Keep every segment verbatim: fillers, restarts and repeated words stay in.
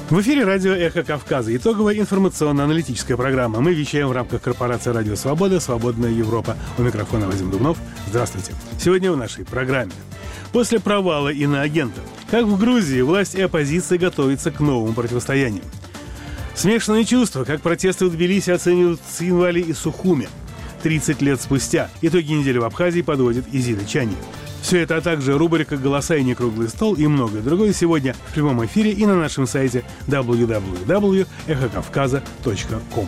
В эфире радио «Эхо Кавказа». Итоговая информационно-аналитическая программа. Мы вещаем в рамках корпорации «Радио Свобода», «Свободная Европа». У микрофона Вадим Дубнов. Здравствуйте. Сегодня в нашей программе. После провала иноагентов. Как в Грузии власть и оппозиция готовятся к новому противостоянию. Смешанные чувства. Как протесты в Тбилиси оценивают Цинвали и Сухуми. тридцать лет спустя. Итоги недели в Абхазии подводит Изида Чани. Все это, а также рубрика «Голоса и некруглый стол» и многое другое сегодня в прямом эфире и на нашем сайте дабл ю дабл ю дабл ю точка эхо кавказа точка ком.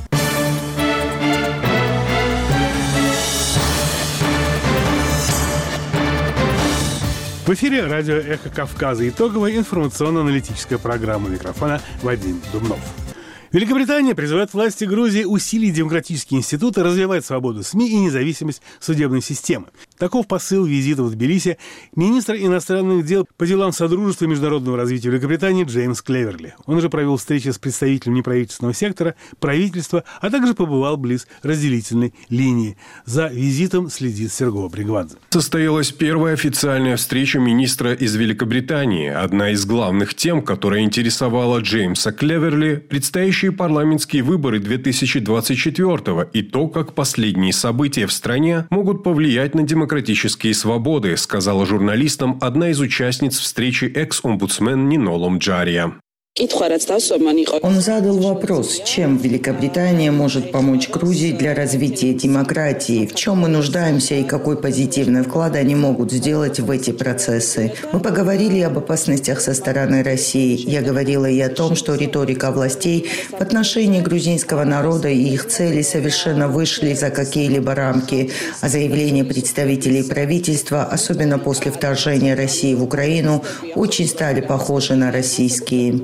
В эфире радио «Эхо Кавказа». Итоговая информационно-аналитическая программа. Микрофона Вадим Дубнов. Великобритания призывает власти Грузии усилить демократические институты, развивать свободу СМИ и независимость судебной системы. Таков посыл визита в Тбилиси министра иностранных дел по делам Содружества и международного развития Великобритании Джеймс Клеверли. Он же провел встречи с представителем неправительственного сектора, правительства, а также побывал близ разделительной линии. За визитом следит Серго Бригвадзе. Состоялась первая официальная встреча министра из Великобритании. Одна из главных тем, которая интересовала Джеймса Клеверли, предстоящие парламентские выборы две тысячи двадцать четвёртого и то, как последние события в стране могут повлиять на демократические свободы, сказала журналистам одна из участниц встречи экс-омбудсмен Нинолом Джария. Он задал вопрос, чем Великобритания может помочь Грузии для развития демократии, в чем мы нуждаемся и какой позитивный вклад они могут сделать в эти процессы. Мы поговорили об опасностях со стороны России. Я говорила и о том, что риторика властей в отношении грузинского народа и их цели совершенно вышли за какие-либо рамки, а заявления представителей правительства, особенно после вторжения России в Украину, очень стали похожи на российские.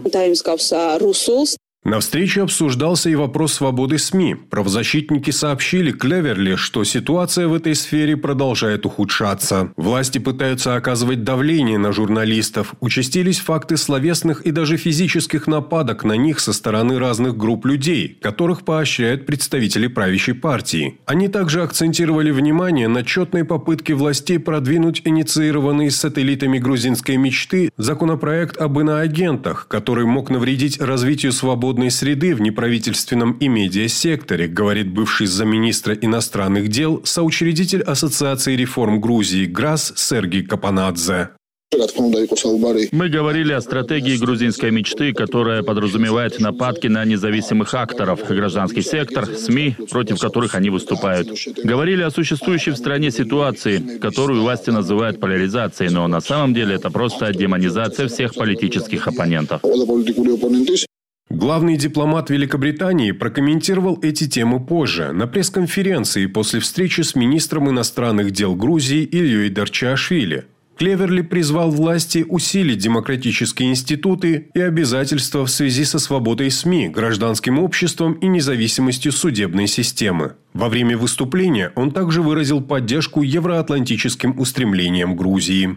На встрече обсуждался и вопрос свободы СМИ. Правозащитники сообщили Клеверли, что ситуация в этой сфере продолжает ухудшаться. Власти пытаются оказывать давление на журналистов. Участились факты словесных и даже физических нападок на них со стороны разных групп людей, которых поощряют представители правящей партии. Они также акцентировали внимание на тщетной попытке властей продвинуть инициированный сателлитами грузинской мечты законопроект об иноагентах, который мог навредить развитию свободы среды в неправительственном и медиасекторе, говорит бывший замминистра иностранных дел, соучредитель Ассоциации реформ Грузии ГРАС Сергей Капанадзе. Мы говорили о стратегии грузинской мечты, которая подразумевает нападки на независимых акторов, гражданский сектор, СМИ, против которых они выступают. Говорили о существующей в стране ситуации, которую власти называют поляризацией, но на самом деле это просто демонизация всех политических оппонентов. Главный дипломат Великобритании прокомментировал эти темы позже, на пресс-конференции после встречи с министром иностранных дел Грузии Ильей Дарчиашвили. Клеверли призвал власти усилить демократические институты и обязательства в связи со свободой СМИ, гражданским обществом и независимостью судебной системы. Во время выступления он также выразил поддержку евроатлантическим устремлениям Грузии.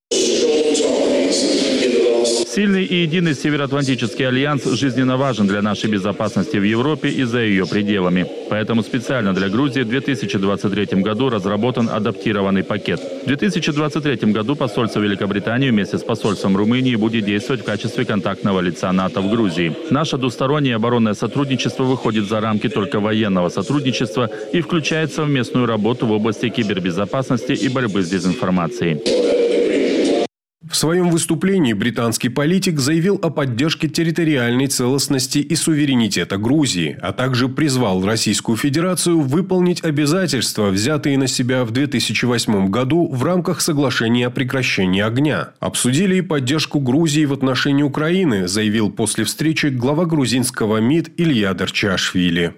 Сильный и единый Североатлантический альянс жизненно важен для нашей безопасности в Европе и за ее пределами. Поэтому специально для Грузии в две тысячи двадцать третьем году разработан адаптированный пакет. В две тысячи двадцать третьем году посольство Великобритании вместе с посольством Румынии будет действовать в качестве контактного лица НАТО в Грузии. Наше двустороннее оборонное сотрудничество выходит за рамки только военного сотрудничества и включает совместную работу в области кибербезопасности и борьбы с дезинформацией. В своем выступлении британский политик заявил о поддержке территориальной целостности и суверенитета Грузии, а также призвал Российскую Федерацию выполнить обязательства, взятые на себя в две тысячи восьмом году в рамках соглашения о прекращении огня. Обсудили и поддержку Грузии в отношении Украины, заявил после встречи глава грузинского МИД Илья Дарчиашвили.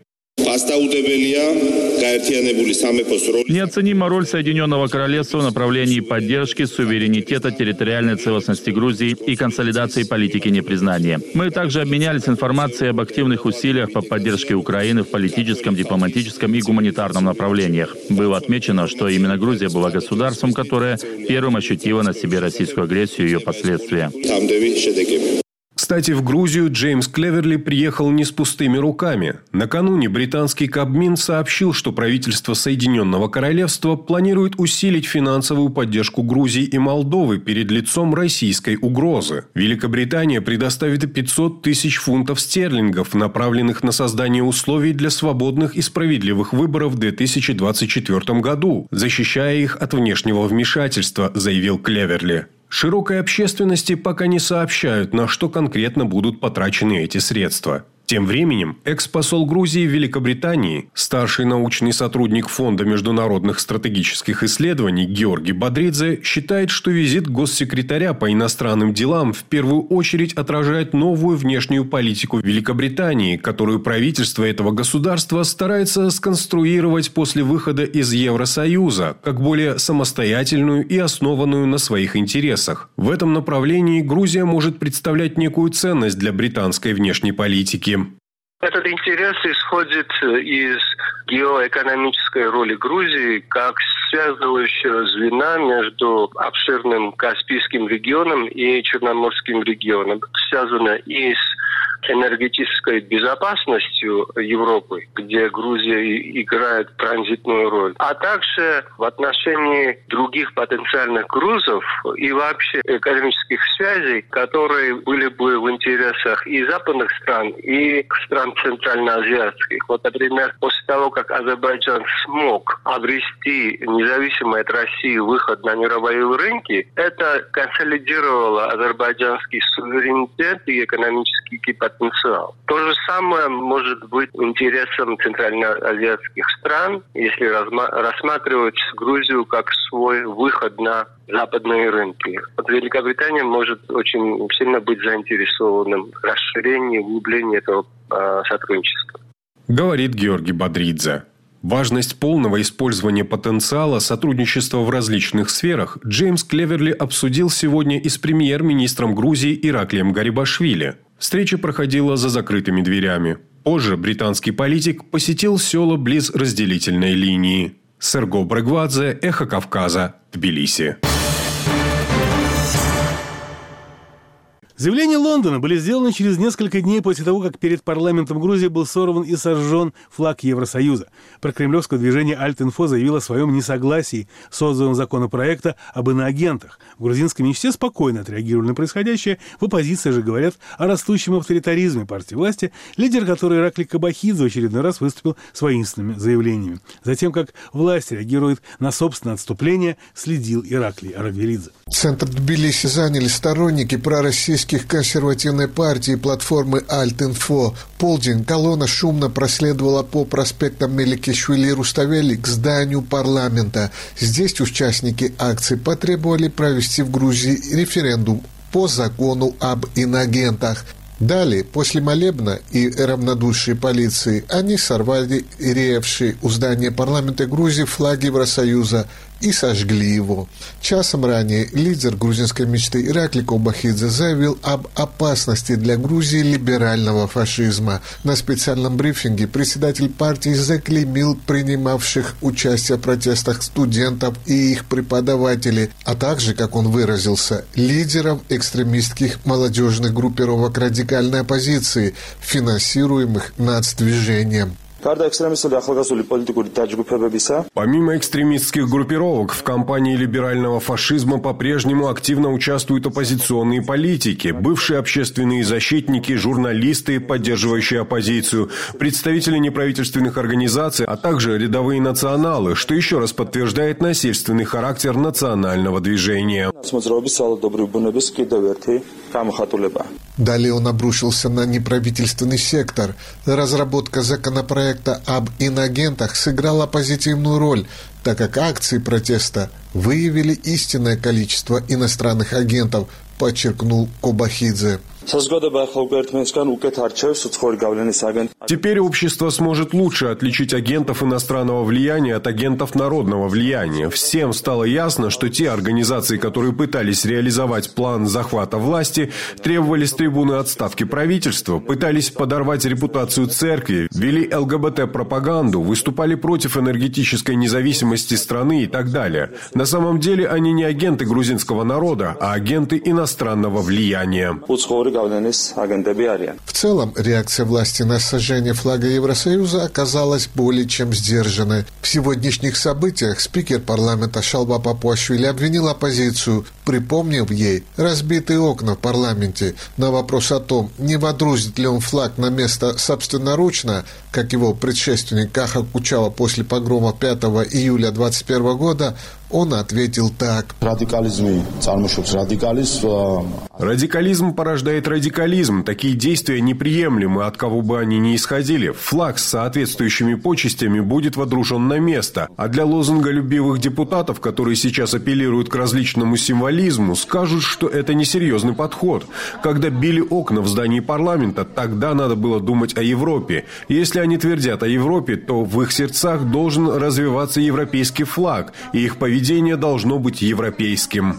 Неоценима роль Соединенного Королевства в направлении поддержки суверенитета, территориальной целостности Грузии и консолидации политики непризнания. Мы также обменялись информацией об активных усилиях по поддержке Украины в политическом, дипломатическом и гуманитарном направлениях. Было отмечено, что именно Грузия была государством, которое первым ощутило на себе российскую агрессию и ее последствия. К Кстати, в Грузию Джеймс Клеверли приехал не с пустыми руками. Накануне британский Кабмин сообщил, что правительство Соединенного Королевства планирует усилить финансовую поддержку Грузии и Молдовы перед лицом российской угрозы. Великобритания предоставит пятьсот тысяч фунтов стерлингов, направленных на создание условий для свободных и справедливых выборов в две тысячи двадцать четвёртом году, защищая их от внешнего вмешательства, заявил Клеверли. Широкой общественности пока не сообщают, на что конкретно будут потрачены эти средства. Тем временем экс-посол Грузии в Великобритании, старший научный сотрудник Фонда международных стратегических исследований Георгий Бодридзе считает, что визит госсекретаря по иностранным делам в первую очередь отражает новую внешнюю политику Великобритании, которую правительство этого государства старается сконструировать после выхода из Евросоюза, как более самостоятельную и основанную на своих интересах. В этом направлении Грузия может представлять некую ценность для британской внешней политики. Этот интерес исходит из геоэкономической роли Грузии как связывающего звена между обширным Каспийским регионом и Черноморским регионом. Связано и с энергетической безопасностью Европы, где Грузия играет транзитную роль, а также в отношении других потенциальных грузов и вообще экономических связей, которые были бы в интересах и западных стран, и стран центральноазиатских. Вот, например, после того, как Азербайджан смог обрести независимый от России выход на мировые рынки, это консолидировало азербайджанский суверенитет и экономический потенциал. То же самое может быть интересом центральноазиатских стран, если рассматривать Грузию как свой выход на западные рынки. Вот Великобритания может очень сильно быть заинтересованным в расширении, углублении этого э, сотрудничества. Говорит Георгий Бодридзе. Важность полного использования потенциала сотрудничества в различных сферах Джеймс Клеверли обсудил сегодня и с премьер-министром Грузии Ираклием Гарибашвили. Встреча проходила за закрытыми дверями. Позже британский политик посетил села близ разделительной линии. Серго Брегвадзе, Эхо Кавказа, Тбилиси. Заявления Лондона были сделаны через несколько дней после того, как перед парламентом Грузии был сорван и сожжен флаг Евросоюза. Прокремлевское движение Альт-Инфо заявило о своем несогласии с отзывом законопроекта об иноагентах. В грузинском мечте спокойно отреагировали на происходящее. В оппозиции же говорят о растущем авторитаризме партии власти, лидер которой Ираклий Кобахидзе в очередной раз выступил с воинственными заявлениями. Затем, как власть реагирует на собственное отступление, следил Ираклий Арагвелидзе. Центр Тбилиси заняли сторонники пророссийских консервативной партии платформы Альт-Инфо. Полдень колонна шумно проследовала по проспектам Меликишвили и Руставели к зданию парламента. Здесь участники акции потребовали провести в Грузии референдум по закону об иноагентах. Далее, после молебна и равнодушия полиции, они сорвали реевшие у здания парламента Грузии флаг Евросоюза и сожгли его. Часом ранее лидер грузинской мечты Ираклий Кобахидзе заявил об опасности для Грузии либерального фашизма. На специальном брифинге председатель партии заклеймил принимавших участие в протестах студентов и их преподавателей, а также, как он выразился, лидеров экстремистских молодежных группировок радикальной оппозиции, финансируемых нацдвижением. Помимо экстремистских группировок, в кампании либерального фашизма по-прежнему активно участвуют оппозиционные политики, бывшие общественные защитники, журналисты, поддерживающие оппозицию, представители неправительственных организаций, а также рядовые националы, что еще раз подтверждает насильственный характер национального движения. Далее он обрушился на неправительственный сектор. Разработка законопроекта об иноагентах сыграла позитивную роль, так как акции протеста выявили истинное количество иностранных агентов, подчеркнул Кобахидзе. Теперь общество сможет лучше отличить агентов иностранного влияния от агентов народного влияния. Всем стало ясно, что те организации, которые пытались реализовать план захвата власти, требовали с трибуны отставки правительства, пытались подорвать репутацию церкви, вели ЛГБТ-пропаганду, выступали против энергетической независимости страны и так далее. На самом деле они не агенты грузинского народа, а агенты иностранного влияния. В целом, реакция власти на сожжение флага Евросоюза оказалась более чем сдержанной. В сегодняшних событиях спикер парламента Шалва Папуашвили обвинил оппозицию, припомнив ей разбитые окна в парламенте. На вопрос о том, не водрузит ли он флаг на место собственноручно, как его предшественник Каха Кучава после погрома пятого июля двадцать первого года, он ответил так. Радикализм порождает радикализм. Такие действия неприемлемы, от кого бы они ни исходили. Флаг с соответствующими почестями будет водружен на место. А для лозунголюбивых депутатов, которые сейчас апеллируют к различному символизму, скажут, что это несерьезный подход. Когда били окна в здании парламента, тогда надо было думать о Европе. Если они твердят о Европе, то в их сердцах должен развиваться европейский флаг, и их поведение должно быть европейским.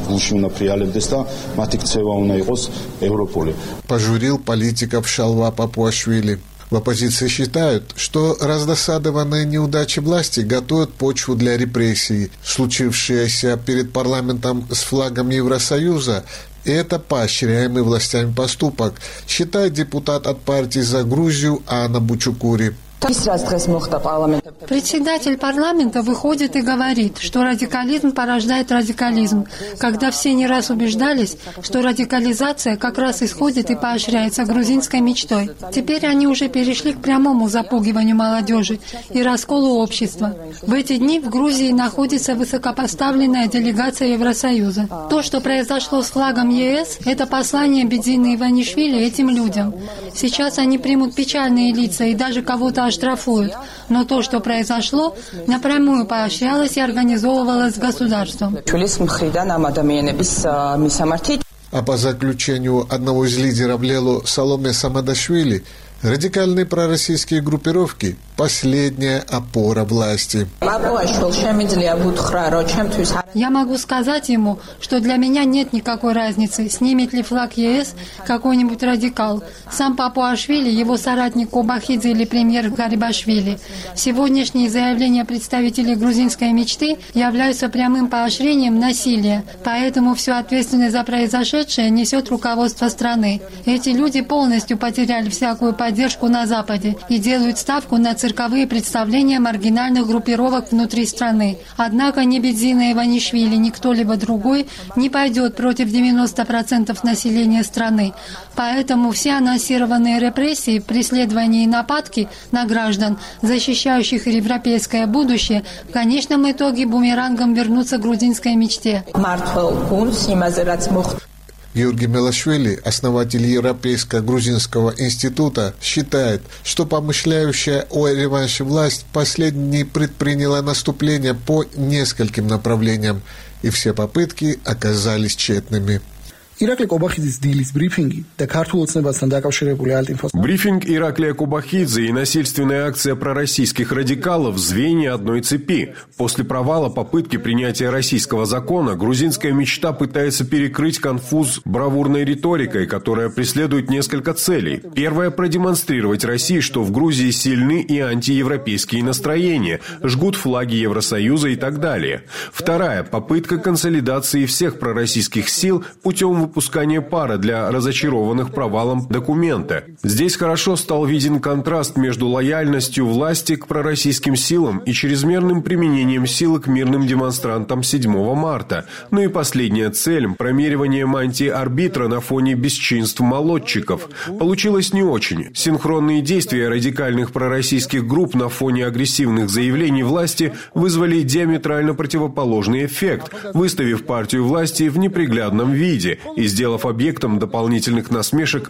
Пожурил политиков Шалва Папуашвили. В оппозиции считают, что раздосадованные неудачи власти готовят почву для репрессий. Случившееся перед парламентом с флагом Евросоюза – это поощряемый властями поступок, считает депутат от партии «За Грузию» Анна Бучукури. Председатель парламента выходит и говорит, что радикализм порождает радикализм, когда все не раз убеждались, что радикализация как раз исходит и поощряется грузинской мечтой. Теперь они уже перешли к прямому запугиванию молодежи и расколу общества. В эти дни в Грузии находится высокопоставленная делегация Евросоюза. То, что произошло с флагом ЕС, это послание Бедзины Иванишвили этим людям. Сейчас они примут печальные лица и даже кого-то штрафуют, но то, что произошло, напрямую поощрялось и организовывалось государством. А по заключению одного из лидеров Лело Саломе Самадашвили, радикальные пророссийские группировки – последняя опора власти. Я могу сказать ему, что для меня нет никакой разницы, снимет ли флаг ЕС какой-нибудь радикал. Сам Папуашвили, его соратник Кобахидзе или премьер Гарибашвили. Сегодняшние заявления представителей грузинской мечты являются прямым поощрением насилия. Поэтому всю ответственность за произошедшее несет руководство страны. Эти люди полностью потеряли всякую поддержку на Западе и делают ставку на цирковые представления маргинальных группировок внутри страны. Однако ни Бедзина Иванишвили, ни кто-либо другой не пойдет против девяноста процентов населения страны. Поэтому все анонсированные репрессии, преследования и нападки на граждан, защищающих европейское будущее, в конечном итоге бумерангом вернутся к грузинской мечте. Георгий Мелашвили, основатель Европейского грузинского института, считает, что помышляющая о реванше власть последней предприняла наступление по нескольким направлениям, и все попытки оказались тщетными. Брифинг Ираклия Кобахидзе и насильственная акция пророссийских радикалов – звенья одной цепи. После провала попытки принятия российского закона грузинская мечта пытается перекрыть конфуз бравурной риторикой, которая преследует несколько целей. Первая – продемонстрировать России, что в Грузии сильны и антиевропейские настроения, жгут флаги Евросоюза и так далее. Вторая – попытка консолидации всех пророссийских сил путем выпускания пара для разочарованных провалом документа. Здесь хорошо стал виден контраст между лояльностью власти к пророссийским силам и чрезмерным применением силы к мирным демонстрантам седьмого марта. Ну и последняя цель – промеривание мантии арбитра на фоне бесчинств молодчиков. Получилось не очень. Синхронные действия радикальных пророссийских групп на фоне агрессивных заявлений власти вызвали диаметрально противоположный эффект, выставив партию власти в неприглядном виде и сделав объектом дополнительных насмешек.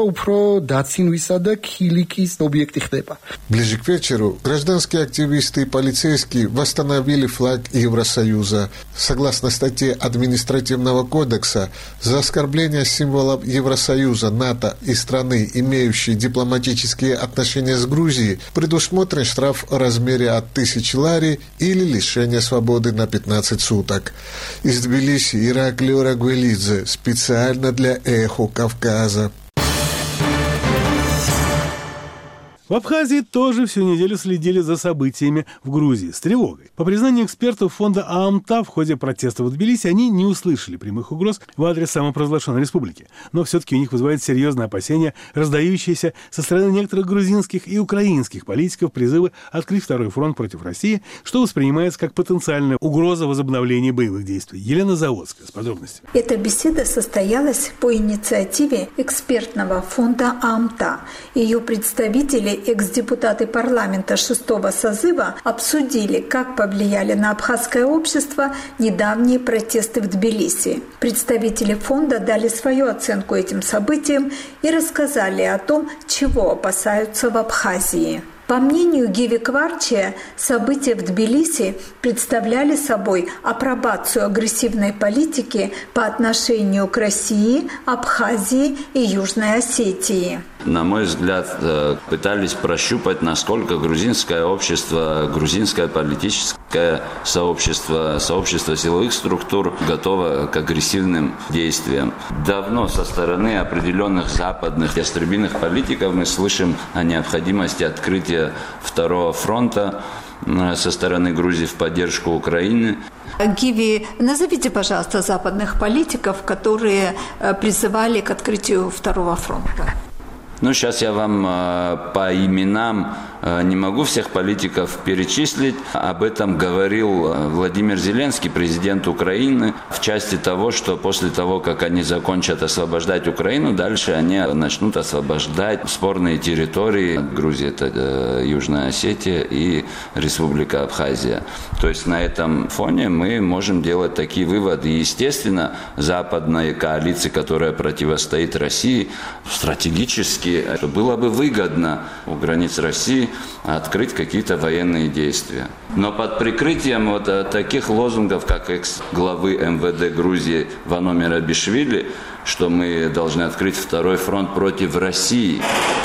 Ближе к вечеру гражданские активисты и полицейские восстановили флаг Евросоюза. Согласно статье Административного кодекса, за оскорбление символов Евросоюза, НАТО и страны, имеющие дипломатические отношения с Грузией, предусмотрен штраф в размере от тысячи лари или лишение свободы на пятнадцать суток. Из Тбилиси Ираклий Рагуэлидзе, специально для «Эхо Кавказа». В Абхазии тоже всю неделю следили за событиями в Грузии с тревогой. По признанию экспертов фонда ААМТА, в ходе протестов в Тбилиси они не услышали прямых угроз в адрес самопровозглашенной республики. Но все-таки у них вызывает серьезное опасение, раздающиеся со стороны некоторых грузинских и украинских политиков призывы открыть второй фронт против России, что воспринимается как потенциальная угроза возобновления боевых действий. Елена Заводская с подробностями. Эта беседа состоялась по инициативе экспертного фонда ААМТА. Ее представители, экс-депутаты парламента шестого созыва, обсудили, как повлияли на абхазское общество недавние протесты в Тбилиси. Представители фонда дали свою оценку этим событиям и рассказали о том, чего опасаются в Абхазии. По мнению Гиви Кварчия, события в Тбилиси представляли собой апробацию агрессивной политики по отношению к России, Абхазии и Южной Осетии. На мой взгляд, пытались прощупать, насколько грузинское общество, грузинское политическое сообщество, сообщество силовых структур готово к агрессивным действиям. Давно со стороны определенных западных ястребиных политиков мы слышим о необходимости открытия второго фронта со стороны Грузии в поддержку Украины. Гиви, назовите, пожалуйста, западных политиков, которые призывали к открытию второго фронта. Ну, сейчас я вам э, по именам э, не могу всех политиков перечислить. Об этом говорил Владимир Зеленский, президент Украины, в части того, что после того, как они закончат освобождать Украину, дальше они начнут освобождать спорные территории. Грузия – это э, Южная Осетия и Республика Абхазия. То есть на этом фоне мы можем делать такие выводы. И, естественно, западная коалиция, которая противостоит России, стратегически это было бы выгодно у границ России открыть какие-то военные действия. Но под прикрытием вот таких лозунгов, как экс-главы эм вэ дэ Грузии Вано Мерабишвили, что мы должны открыть второй фронт против России.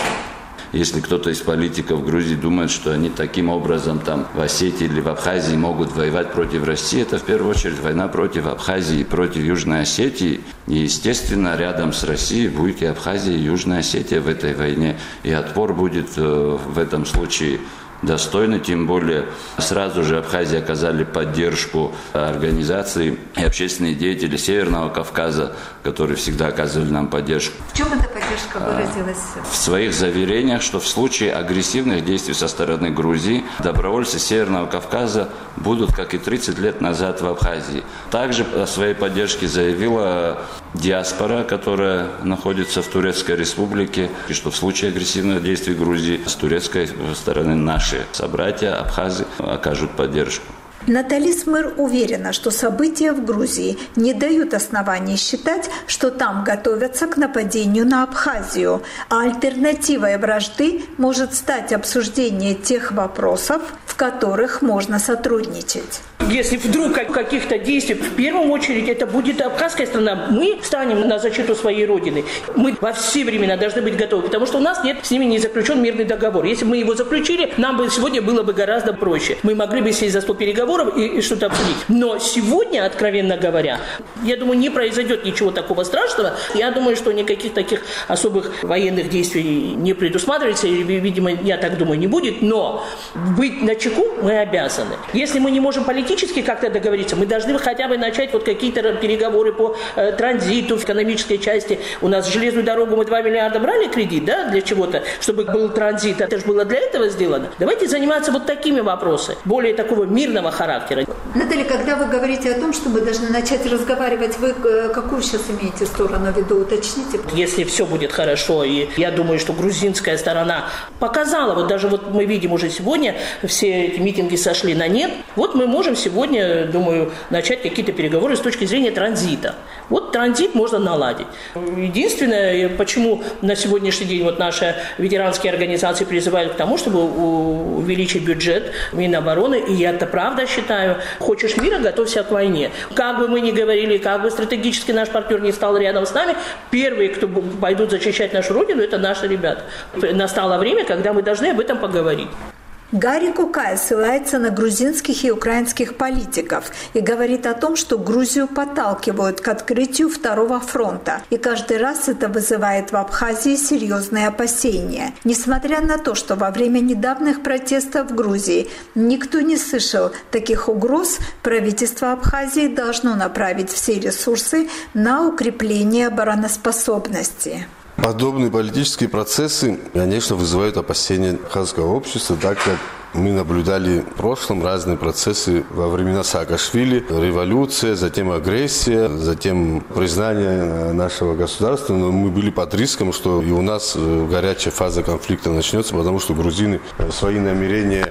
Если кто-то из политиков Грузии думает, что они таким образом там в Осетии или в Абхазии могут воевать против России, это в первую очередь война против Абхазии, против Южной Осетии. И, естественно, рядом с Россией будет и Абхазия, и Южная Осетия в этой войне. И отпор будет э, в этом случае достойны, тем более сразу же Абхазии оказали поддержку организации и общественные деятели Северного Кавказа, которые всегда оказывали нам поддержку. В чем эта поддержка выразилась? В своих заверениях, что в случае агрессивных действий со стороны Грузии добровольцы Северного Кавказа будут, как и тридцать лет назад в Абхазии. Также о своей поддержке заявила диаспора, которая находится в Турецкой Республике, и что в случае агрессивных действий Грузии с турецкой стороны наши собратья абхазы окажут поддержку. Натали Смыр уверена, что события в Грузии не дают оснований считать, что там готовятся к нападению на Абхазию, а альтернативой вражды может стать обсуждение тех вопросов, в которых можно сотрудничать. Если вдруг каких-то действий, в первую очередь это будет абхазская страна. Мы станем на защиту своей родины. Мы во все времена должны быть готовы, потому что у нас нет с ними не заключен мирный договор. Если бы мы его заключили, нам бы сегодня было бы гораздо проще. Мы могли бы сесть за стол переговоров и, и что-то обсудить. Но сегодня, откровенно говоря, я думаю, не произойдет ничего такого страшного. Я думаю, что никаких таких особых военных действий не предусматривается. И, видимо, я так думаю, не будет. Но быть начеку мы обязаны. Если мы не можем политически как-то договориться, мы должны хотя бы начать вот какие-то переговоры по э, транзиту в экономической части. У нас железную дорогу мы два миллиарда брали кредит, да, для чего-то, чтобы был транзит. Это же было для этого сделано. Давайте заниматься вот такими вопросами, более такого мирного характера. Наталья, когда вы говорите о том, что мы должны начать разговаривать, вы какую сейчас имеете сторону в виду, уточните? Если все будет хорошо, и я думаю, что грузинская сторона показала, вот даже вот мы видим уже сегодня, все эти митинги сошли на нет, вот мы можем сегодня, думаю, начать какие-то переговоры с точки зрения транзита. Вот транзит можно наладить. Единственное, почему на сегодняшний день вот наши ветеранские организации призывают к тому, чтобы увеличить бюджет Минобороны, и я это правда считаю. Хочешь мира, готовься к войне. Как бы мы ни говорили, как бы стратегически наш партнер не стал рядом с нами, первые, кто пойдут защищать нашу родину, это наши ребята. Настало время, когда мы должны об этом поговорить. Гарри Кукай ссылается на грузинских и украинских политиков и говорит о том, что Грузию подталкивают к открытию второго фронта. И каждый раз это вызывает в Абхазии серьезные опасения. Несмотря на то, что во время недавних протестов в Грузии никто не слышал таких угроз, правительство Абхазии должно направить все ресурсы на укрепление обороноспособности. Подобные политические процессы, конечно, вызывают опасения абхазского общества, так как мы наблюдали в прошлом разные процессы во времена Саакашвили, революция, затем агрессия, затем признание нашего государства. Но мы были под риском, что и у нас горячая фаза конфликта начнется, потому что грузины свои намерения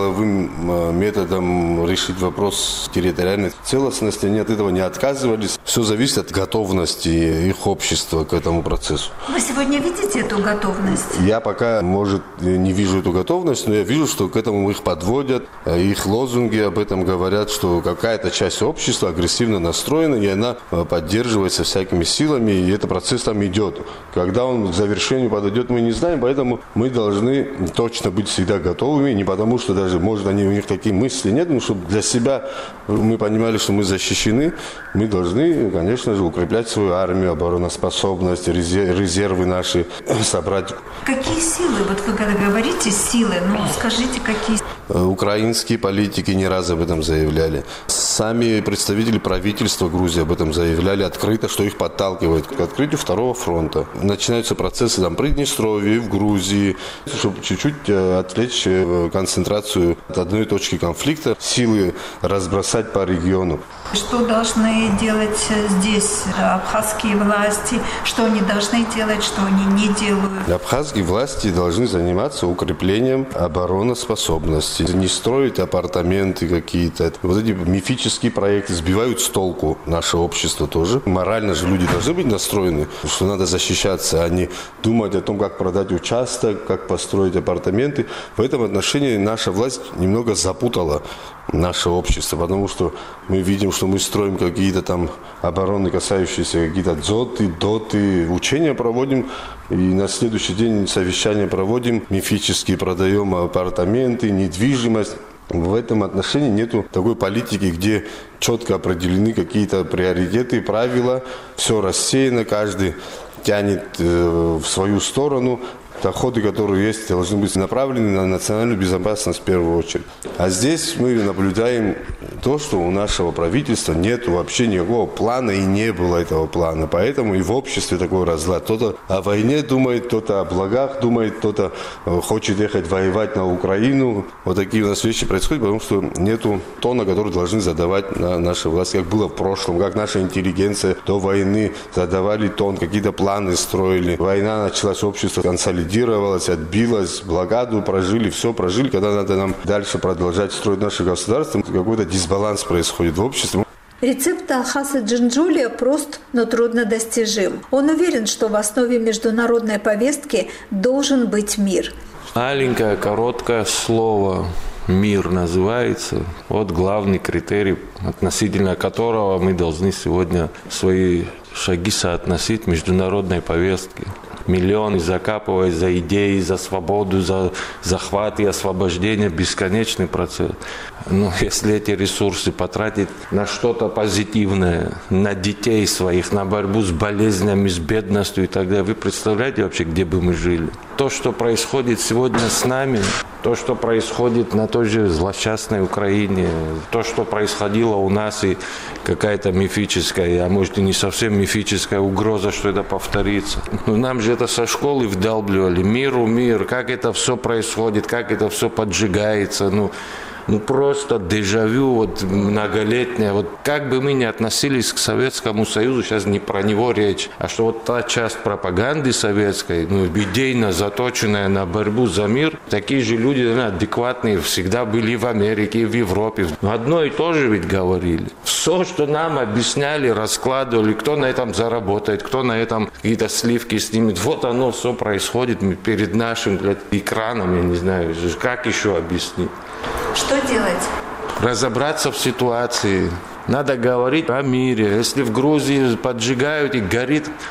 силовым методом решить вопрос территориальной целостности, они от этого не отказывались. Все зависит от готовности их общества к этому процессу. Вы сегодня видите эту готовность? Я пока, может, не вижу эту готовность, но я вижу, что к этому их подводят, их лозунги об этом говорят, что какая-то часть общества агрессивно настроена, и она поддерживается всякими силами, и этот процесс там идет. Когда он к завершению подойдет, мы не знаем, поэтому мы должны точно быть всегда готовыми, не потому что даже, может, они, у них такие мысли нет, но чтобы для себя мы понимали, что мы защищены, мы должны, конечно же, укреплять свою армию, обороноспособность, резервы наши собрать. Какие силы? Вот вы когда говорите силы, ну скажите, какие? Украинские политики не раз об этом заявляли. Сами представители правительства Грузии об этом заявляли открыто, что их подталкивает к открытию второго фронта. Начинаются процессы там, в Приднестровье, в Грузии, чтобы чуть-чуть отвлечь концентрацию от одной точки конфликта, силы разбросать по региону. Что должны делать здесь абхазские власти? Что они должны делать, что они не делают? Абхазские власти должны заниматься укреплением обороноспособности. Не строить апартаменты какие-то. Вот эти мифические проекты сбивают с толку наше общество тоже. Морально же люди должны быть настроены, что надо защищаться, а не думать о том, как продать участок, как построить апартаменты. В этом отношении наша власть немного запутала наше общество, потому что мы видим, что мы строим какие-то там обороны, касающиеся какие-то дзоты, доты, учения проводим, и на следующий день совещания проводим, мифически продаем апартаменты, недвижимость. В этом отношении нету такой политики, где четко определены какие-то приоритеты, правила, все рассеяно, каждый тянет э, в свою сторону. Доходы, которые есть, должны быть направлены на национальную безопасность в первую очередь. А здесь мы наблюдаем то, что у нашего правительства нет вообще никакого плана и не было этого плана. Поэтому и в обществе такой разлад. Кто-то о войне думает, кто-то о благах думает, кто-то хочет ехать воевать на Украину. Вот такие у нас вещи происходят, потому что нету тона, который должны задавать на наши власти, как было в прошлом, как наша интеллигенция до войны задавали тон, какие-то планы строили. Война началась, общество консолидировалось, отбилось, блокаду прожили, все прожили. Когда надо нам дальше продолжать строить наше государство, какой-то дисбаланс происходит в обществе. Рецепт Алхаса Джинджулия прост, но труднодостижим. Он уверен, что в основе международной повестки должен быть мир. Маленькое, короткое слово «мир» называется. Вот главный критерий, относительно которого мы должны сегодня свои шаги соотносить международной повестке. Миллионы закапывают за идеи, за свободу, за захват и освобождение, бесконечный процесс. Но если эти ресурсы потратить на что-то позитивное, на детей своих, на борьбу с болезнями, с бедностью и так далее, вы представляете вообще, где бы мы жили? То, что происходит сегодня с нами, то, что происходит на той же злосчастной Украине, то, что происходило у нас, и какая-то мифическая, а может и не совсем мифическая угроза, что это повторится. Но нам же это со школы вдалбливали. Миру мир, как это все происходит, как это все поджигается. Ну, ну просто дежавю вот многолетнее. Вот как бы мы ни относились к Советскому Союзу, сейчас не про него речь, а что вот та часть пропаганды советской, ну, идейно заточенная на борьбу за мир, такие же люди, наверное, адекватные всегда были в Америке и в Европе. Одно и то же ведь говорили. Все, что нам объясняли, раскладывали, кто на этом заработает, кто на этом какие-то сливки снимет, вот оно все происходит перед нашим, блядь, экраном, я не знаю, как еще объяснить. Что делать? Разобраться в ситуации. Надо говорить о мире. Если в Грузии поджигают и горит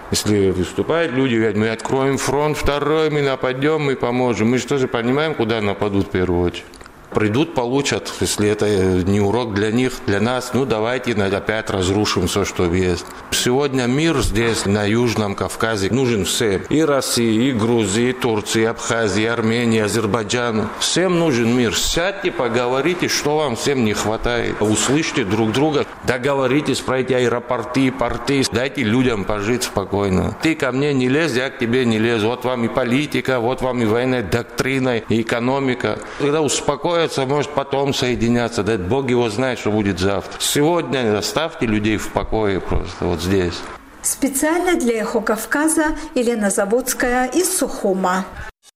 Если выступают люди, говорят, мы откроем фронт второй, мы нападем, мы поможем. Мы же тоже понимаем, куда нападут в первую очередь. Придут, получат, если это не урок для них, для нас, ну давайте опять разрушим все, что есть. Сегодня мир здесь, на Южном Кавказе, нужен всем. И России, и Грузии, и Турции, и Абхазии, и Армении, Азербайджану. Всем нужен мир. Сядьте, поговорите, что вам всем не хватает. Услышьте друг друга, договоритесь про эти аэропорты, порты. Дайте людям пожить спокойно. Ты ко мне не лезь, я к тебе не лезу. Вот вам и политика, вот вам и военная доктрина, и экономика. Когда успокоятся, может потом соединяться. Да Бог его знает, что будет завтра. Сегодня оставьте людей в покое просто вот здесь. Специально для «Эхо Кавказа» Елена Заводская из Сухума.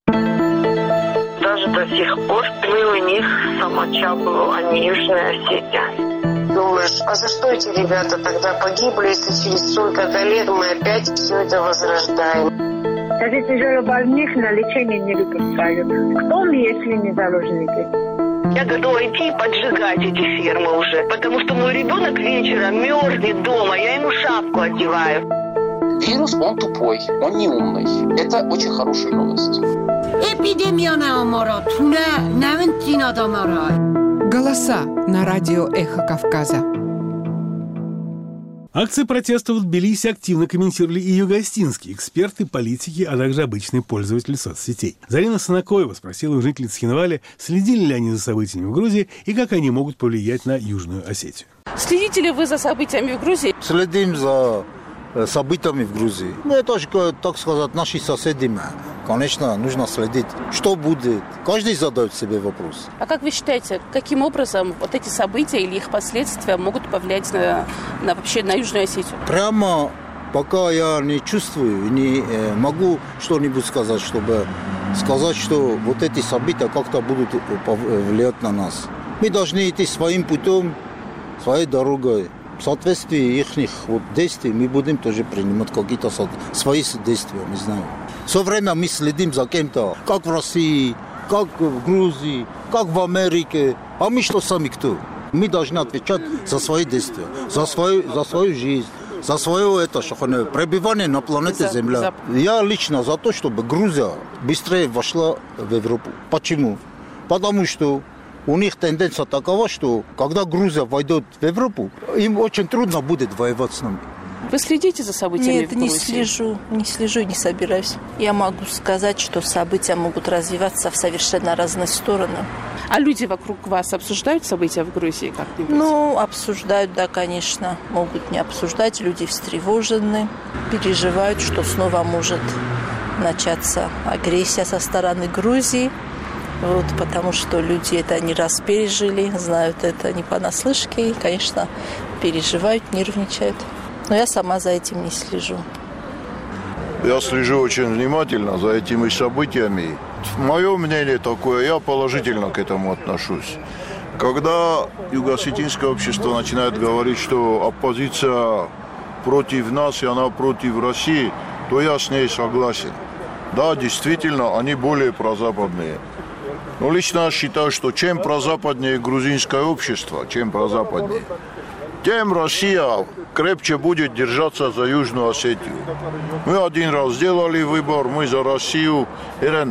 Даже до сих пор мы у них Самачаблу, а не Южная Осетия. Думаешь, а за что эти ребята тогда погибли, если через столько-то лет мы опять все это возрождаем? Даже тяжелобольных на лечение не выпускают. Кто мы, если не заложники? Я готова идти и поджигать эти фермы уже, потому что мой ребенок вечером мерзнет дома, я ему шапку одеваю. Вирус, он тупой, он не умный. Это очень хорошая новость. Голоса на радио «Эхо Кавказа». Акции протеста в Тбилиси активно комментировали и югоостинские эксперты, политики, а также обычные пользователи соцсетей. Зарина Санакоева спросила у жителей Цхинвали, следили ли они за событиями в Грузии и как они могут повлиять на Южную Осетию. Следите ли вы за событиями в Грузии? Следим за событиями в Грузии. Ну, это же, так сказать, наши соседи. Конечно, нужно следить, что будет. Каждый задает себе вопрос. А как вы считаете, каким образом вот эти события или их последствия могут повлиять на, на вообще на Южную Осетию? Прямо пока я не чувствую, не э, могу что-нибудь сказать, чтобы сказать, что вот эти события как-то будут влиять на нас. Мы должны идти своим путем, своей дорогой. В соответствии их вот действий мы будем тоже принимать какие-то свои действия, не знаю. Все время мы следим за кем-то, как в России, как в Грузии, как в Америке. А мы что сами кто? Мы должны отвечать за свои действия, за свою, за свою жизнь, за свое это, пребывание на планете Земля. Я лично за то, чтобы Грузия быстрее вошла в Европу. Почему? Потому что у них тенденция такова, что когда Грузия войдет в Европу, им очень трудно будет воевать с нами. Вы следите за событиями Нет, в Грузии? не слежу, не слежу и не собираюсь. Я могу сказать, что события могут развиваться в совершенно разные стороны. А люди вокруг вас обсуждают события в Грузии как-нибудь? Ну, обсуждают, да, конечно. Могут не обсуждать. Люди встревожены, переживают, что снова может начаться агрессия со стороны Грузии. Вот, потому что люди это не раз пережили, знают это не понаслышке и, конечно, переживают, нервничают. Но я сама за этим не слежу. Я слежу очень внимательно за этими событиями. Мое мнение такое, я положительно к этому отношусь. Когда юго-осетинское общество начинает говорить, что оппозиция против нас и она против России, то я с ней согласен. Да, действительно, они более прозападные. Но лично я считаю, что чем прозападнее грузинское общество, чем прозападнее, тем Россия крепче будет держаться за Южную Осетию. Мы один раз сделали выбор, мы за Россию. Ирен,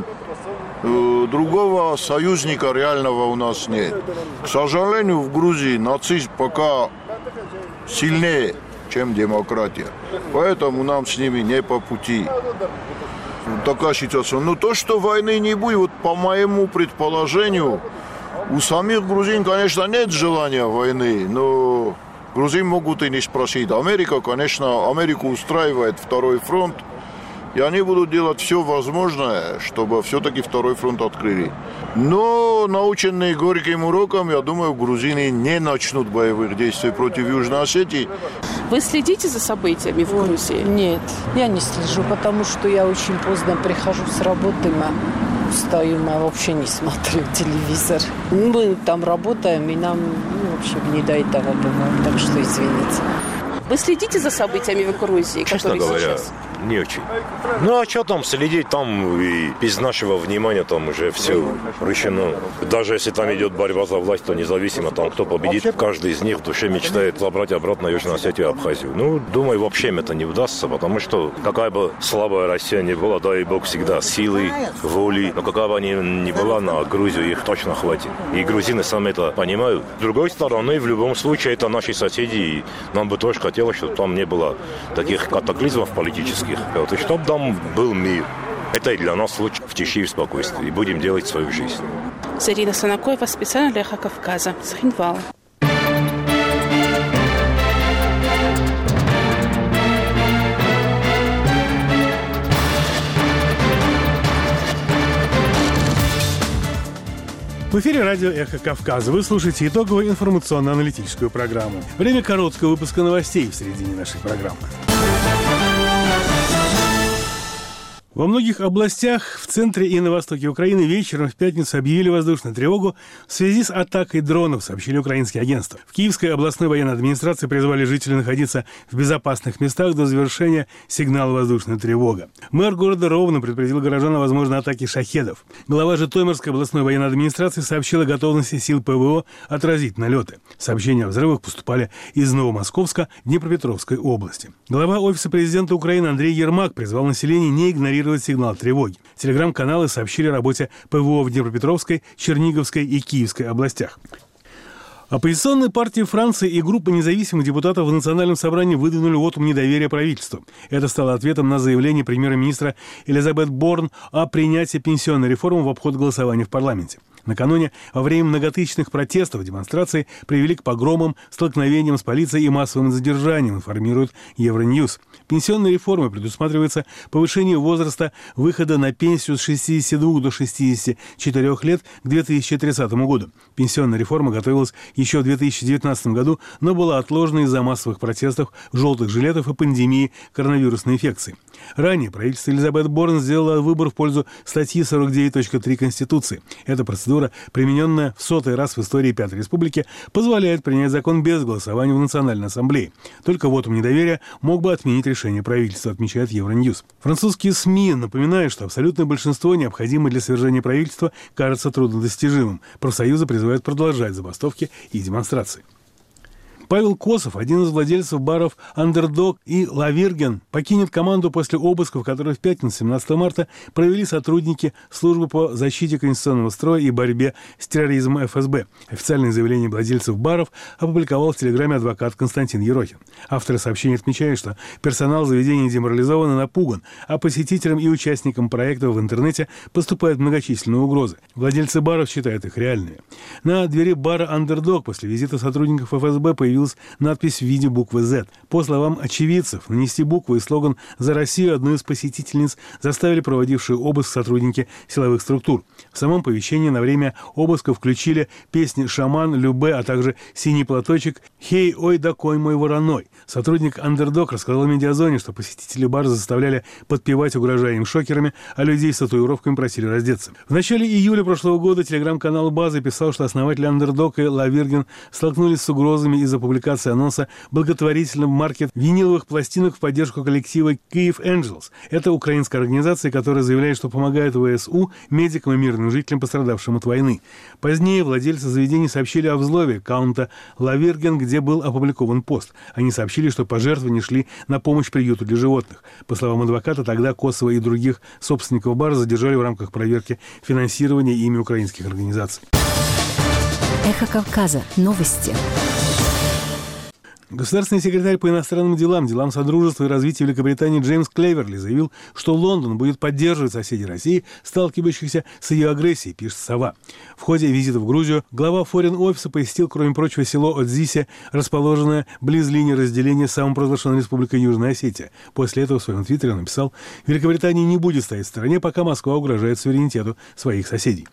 другого союзника реального у нас нет. К сожалению, в Грузии нацизм пока сильнее, чем демократия. Поэтому нам с ними не по пути. Такая ситуация. Но то, что войны не будет, вот по моему предположению, у самих грузин, конечно, нет желания войны, но грузин могут и не спросить. Америка, конечно, Америку устраивает второй фронт, и они будут делать все возможное, чтобы все-таки второй фронт открыли. Но, наученные горьким уроком, я думаю, грузины не начнут боевых действий против Южной Осетии. Вы следите за событиями в Грузии? Нет, я не слежу, потому что я очень поздно прихожу с работы, мы устаю, мы вообще не смотрю телевизор. Мы там работаем, и нам, ну, в общем, не до этого бывает, так что извините. Вы следите за событиями в Грузии, Честно которые говоря, сейчас? не очень. Ну, а что там следить, там и без нашего внимания там уже все решено. Даже если там идет борьба за власть, то независимо там, кто победит, каждый из них в душе мечтает забрать обратно Южную Осетию и Абхазию. Ну, думаю, вообще им это не удастся, потому что какая бы слабая Россия ни была, дай бог всегда силы, воли, но какая бы она ни была, на Грузию их точно хватит. И грузины сами это понимают. С другой стороны, в любом случае, это наши соседи, и нам бы тоже хотелось, чтобы там не было таких катаклизмов политических, вот, и чтобы там был мир. Это и для нас лучше в тиши и в спокойствии. И будем делать свою жизнь. Зарина Санакоева, специально для Эхо Кавказа, Сахинвал. В эфире радио «Эхо Кавказа». Вы слушаете итоговую информационно-аналитическую программу. Время короткого выпуска новостей в середине нашей программы. Во многих областях в центре и на востоке Украины вечером в пятницу объявили воздушную тревогу в связи с атакой дронов, сообщили украинские агентства. В Киевской областной военной администрации призвали жителей находиться в безопасных местах до завершения сигнала «воздушная тревога». Мэр города Ровно предупредил горожан о возможной атаке шахедов. Глава Житомирской областной военной администрации сообщила о готовности сил ПВО отразить налеты. Сообщения о взрывах поступали из Новомосковска, Днепропетровской области. Глава Офиса президента Украины Андрей Ермак призвал население не игнорировать сигнал тревоги. Телеграм-каналы сообщили о работе ПВО в Днепропетровской, Черниговской и Киевской областях. Оппозиционные партии Франции и группа независимых депутатов в Национальном собрании выдвинули вотум недоверия правительству. Это стало ответом на заявление премьер-министра Элизабет Борн о принятии пенсионной реформы в обход голосования в парламенте. Накануне, во время многотысячных протестов, демонстрации привели к погромам, столкновениям с полицией и массовым задержаниям, информирует Евроньюз. Пенсионной реформой предусматривается повышение возраста выхода на пенсию с шестидесяти двух до шестидесяти четырёх лет к две тысячи тридцатому году. Пенсионная реформа готовилась еще в две тысячи девятнадцатом году, но была отложена из-за массовых протестов, желтых жилетов и пандемии коронавирусной инфекции. Ранее правительство Элизабет Борн сделало выбор в пользу статьи сорок девять точка три Конституции. Эта процедура, примененная в сотый раз в истории Пятой Республики, позволяет принять закон без голосования в Национальной Ассамблее. Только вотум недоверия мог бы отменить решение правительства, отмечает Евроньюз. Французские СМИ напоминают, что абсолютное большинство, необходимое для свержения правительства, кажется труднодостижимым. Профсоюзы призывают продолжать забастовки и демонстрации. Павел Косов, один из владельцев баров «Андердог» и «Лавирген», покинет команду после обысков, которые в пятницу, семнадцатого марта, провели сотрудники службы по защите конституционного строя и борьбе с терроризмом эф эс бэ. Официальное заявление владельцев баров опубликовал в телеграме адвокат Константин Ерохин. Авторы сообщения отмечают, что персонал заведения деморализован и напуган, а посетителям и участникам проекта в интернете поступают многочисленные угрозы. Владельцы баров считают их реальными. На двери бара «Андердог» после визита сотрудников эф эс бэ появилась надпись в виде буквы «зет». По словам очевидцев, нанести буквы и слоган «За Россию» одну из посетительниц заставили проводившие обыск сотрудники силовых структур. В самом помещении на время обыска включили песни «Шаман», «Любе», а также «Синий платочек», «Хей, ой, да кой мой вороной». Сотрудник «Андердог» рассказал медиазоне, что посетители бара заставляли подпевать, угрожая им шокерами, а людей с татуировками просили раздеться. В начале июля прошлого года телеграм-канал «База» писал, что основатели «Андердог» и «Лавирген» столкнулись с угрозами из-за публикации анонса благотворительного маркет виниловых пластинок в поддержку коллектива Kyiv Angels. Это украинская организация, которая заявляет, что помогает вэ эс у, медикам и мирным жителям, пострадавшим от войны. Позднее владельцы заведений сообщили о взломе аккаунта «Лавирген», где был опубликован пост. Они сообщили, что пожертвования шли на помощь приюту для животных. По словам адвоката, тогда Косова и других собственников бара задержали в рамках проверки финансирования ими украинских организаций. Эхо Кавказа. Новости. Государственный секретарь по иностранным делам, делам Содружества и развития Великобритании Джеймс Клеверли заявил, что Лондон будет поддерживать соседей России, сталкивающихся с ее агрессией, пишет «Сова». В ходе визита в Грузию глава форин-офиса посетил, кроме прочего, село Одзисе, расположенное близ линии разделения с самопровозглашенной республикой Южная Осетия. После этого в своем твиттере он написал: «Великобритания не будет стоять в стороне, пока Москва угрожает суверенитету своих соседей».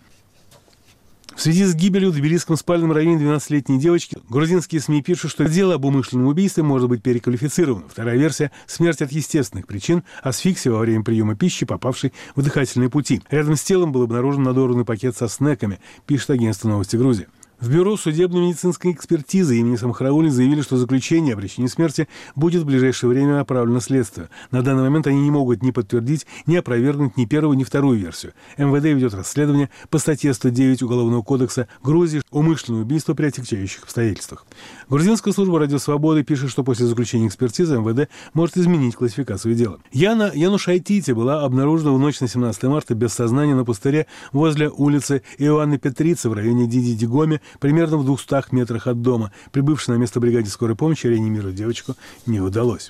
В связи с гибелью в тбилисском спальном районе двенадцатилетней девочки грузинские СМИ пишут, что дело об умышленном убийстве может быть переквалифицировано. Вторая версия – смерть от естественных причин, асфиксия во время приема пищи, попавшей в дыхательные пути. Рядом с телом был обнаружен надорванный пакет со снеками, пишет агентство «Новости Грузии». В Бюро судебно-медицинской экспертизы имени Самхараули заявили, что заключение о причине смерти будет в ближайшее время направлено следствию. На данный момент они не могут ни подтвердить, ни опровергнуть ни первую, ни вторую версию. эм вэ дэ ведет расследование по статье сто девять Уголовного кодекса Грузии «Умышленное убийство при отягчающих обстоятельствах». Грузинская служба «Радио Свободы» пишет, что после заключения экспертизы эм вэ дэ может изменить классификацию дела. Яна Янушайтити была обнаружена в ночь на семнадцатое марта без сознания на пустыре возле улицы Иоанны Петрицы в районе Диди-Дигоме, примерно в двухстах метрах от дома. Прибывшей на место бригаде скорой помощи реанимировать девочку не удалось.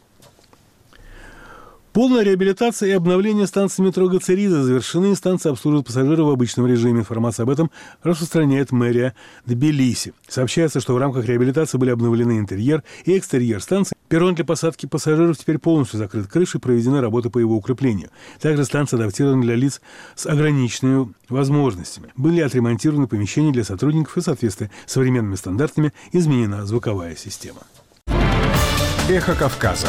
Полная реабилитация и обновление станции метро Гацерида завершены, и станция обслуживает пассажиров в обычном режиме. Информация об этом распространяет мэрия Тбилиси. Сообщается, что в рамках реабилитации были обновлены интерьер и экстерьер станции. Перрон для посадки пассажиров теперь полностью закрыт крышей, проведена работа по его укреплению. Также станция адаптирована для лиц с ограниченными возможностями. Были отремонтированы помещения для сотрудников и в соответствии с современными стандартами изменена звуковая система. Эхо Кавказа.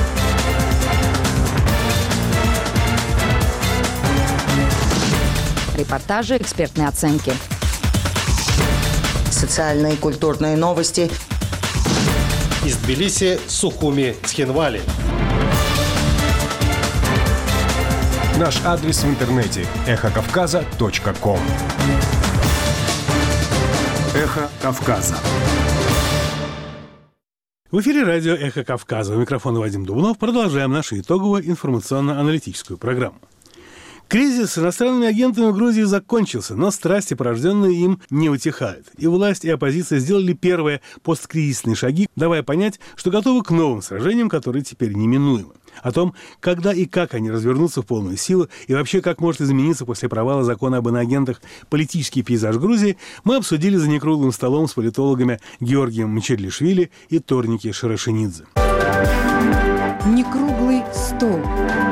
Репортажи, экспертные оценки. Социальные и культурные новости. Из Тбилиси, Сухуми, Цхинвали. Наш адрес в интернете – эхо кавказа точка ком. Эхо Кавказа. В эфире радио «Эхо Кавказа». У микрофона Вадим Дубнов. Продолжаем нашу итоговую информационно-аналитическую программу. Кризис с иностранными агентами в Грузии закончился, но страсти, порожденные им, не утихают. И власть, и оппозиция сделали первые посткризисные шаги, давая понять, что готовы к новым сражениям, которые теперь неминуемы. О том, когда и как они развернутся в полную силу, и вообще как может измениться после провала закона об иноагентах политический пейзаж Грузии, мы обсудили за некруглым столом с политологами Георгием Мчедлишвили и Торники Шарашинидзе. Некруглый стол.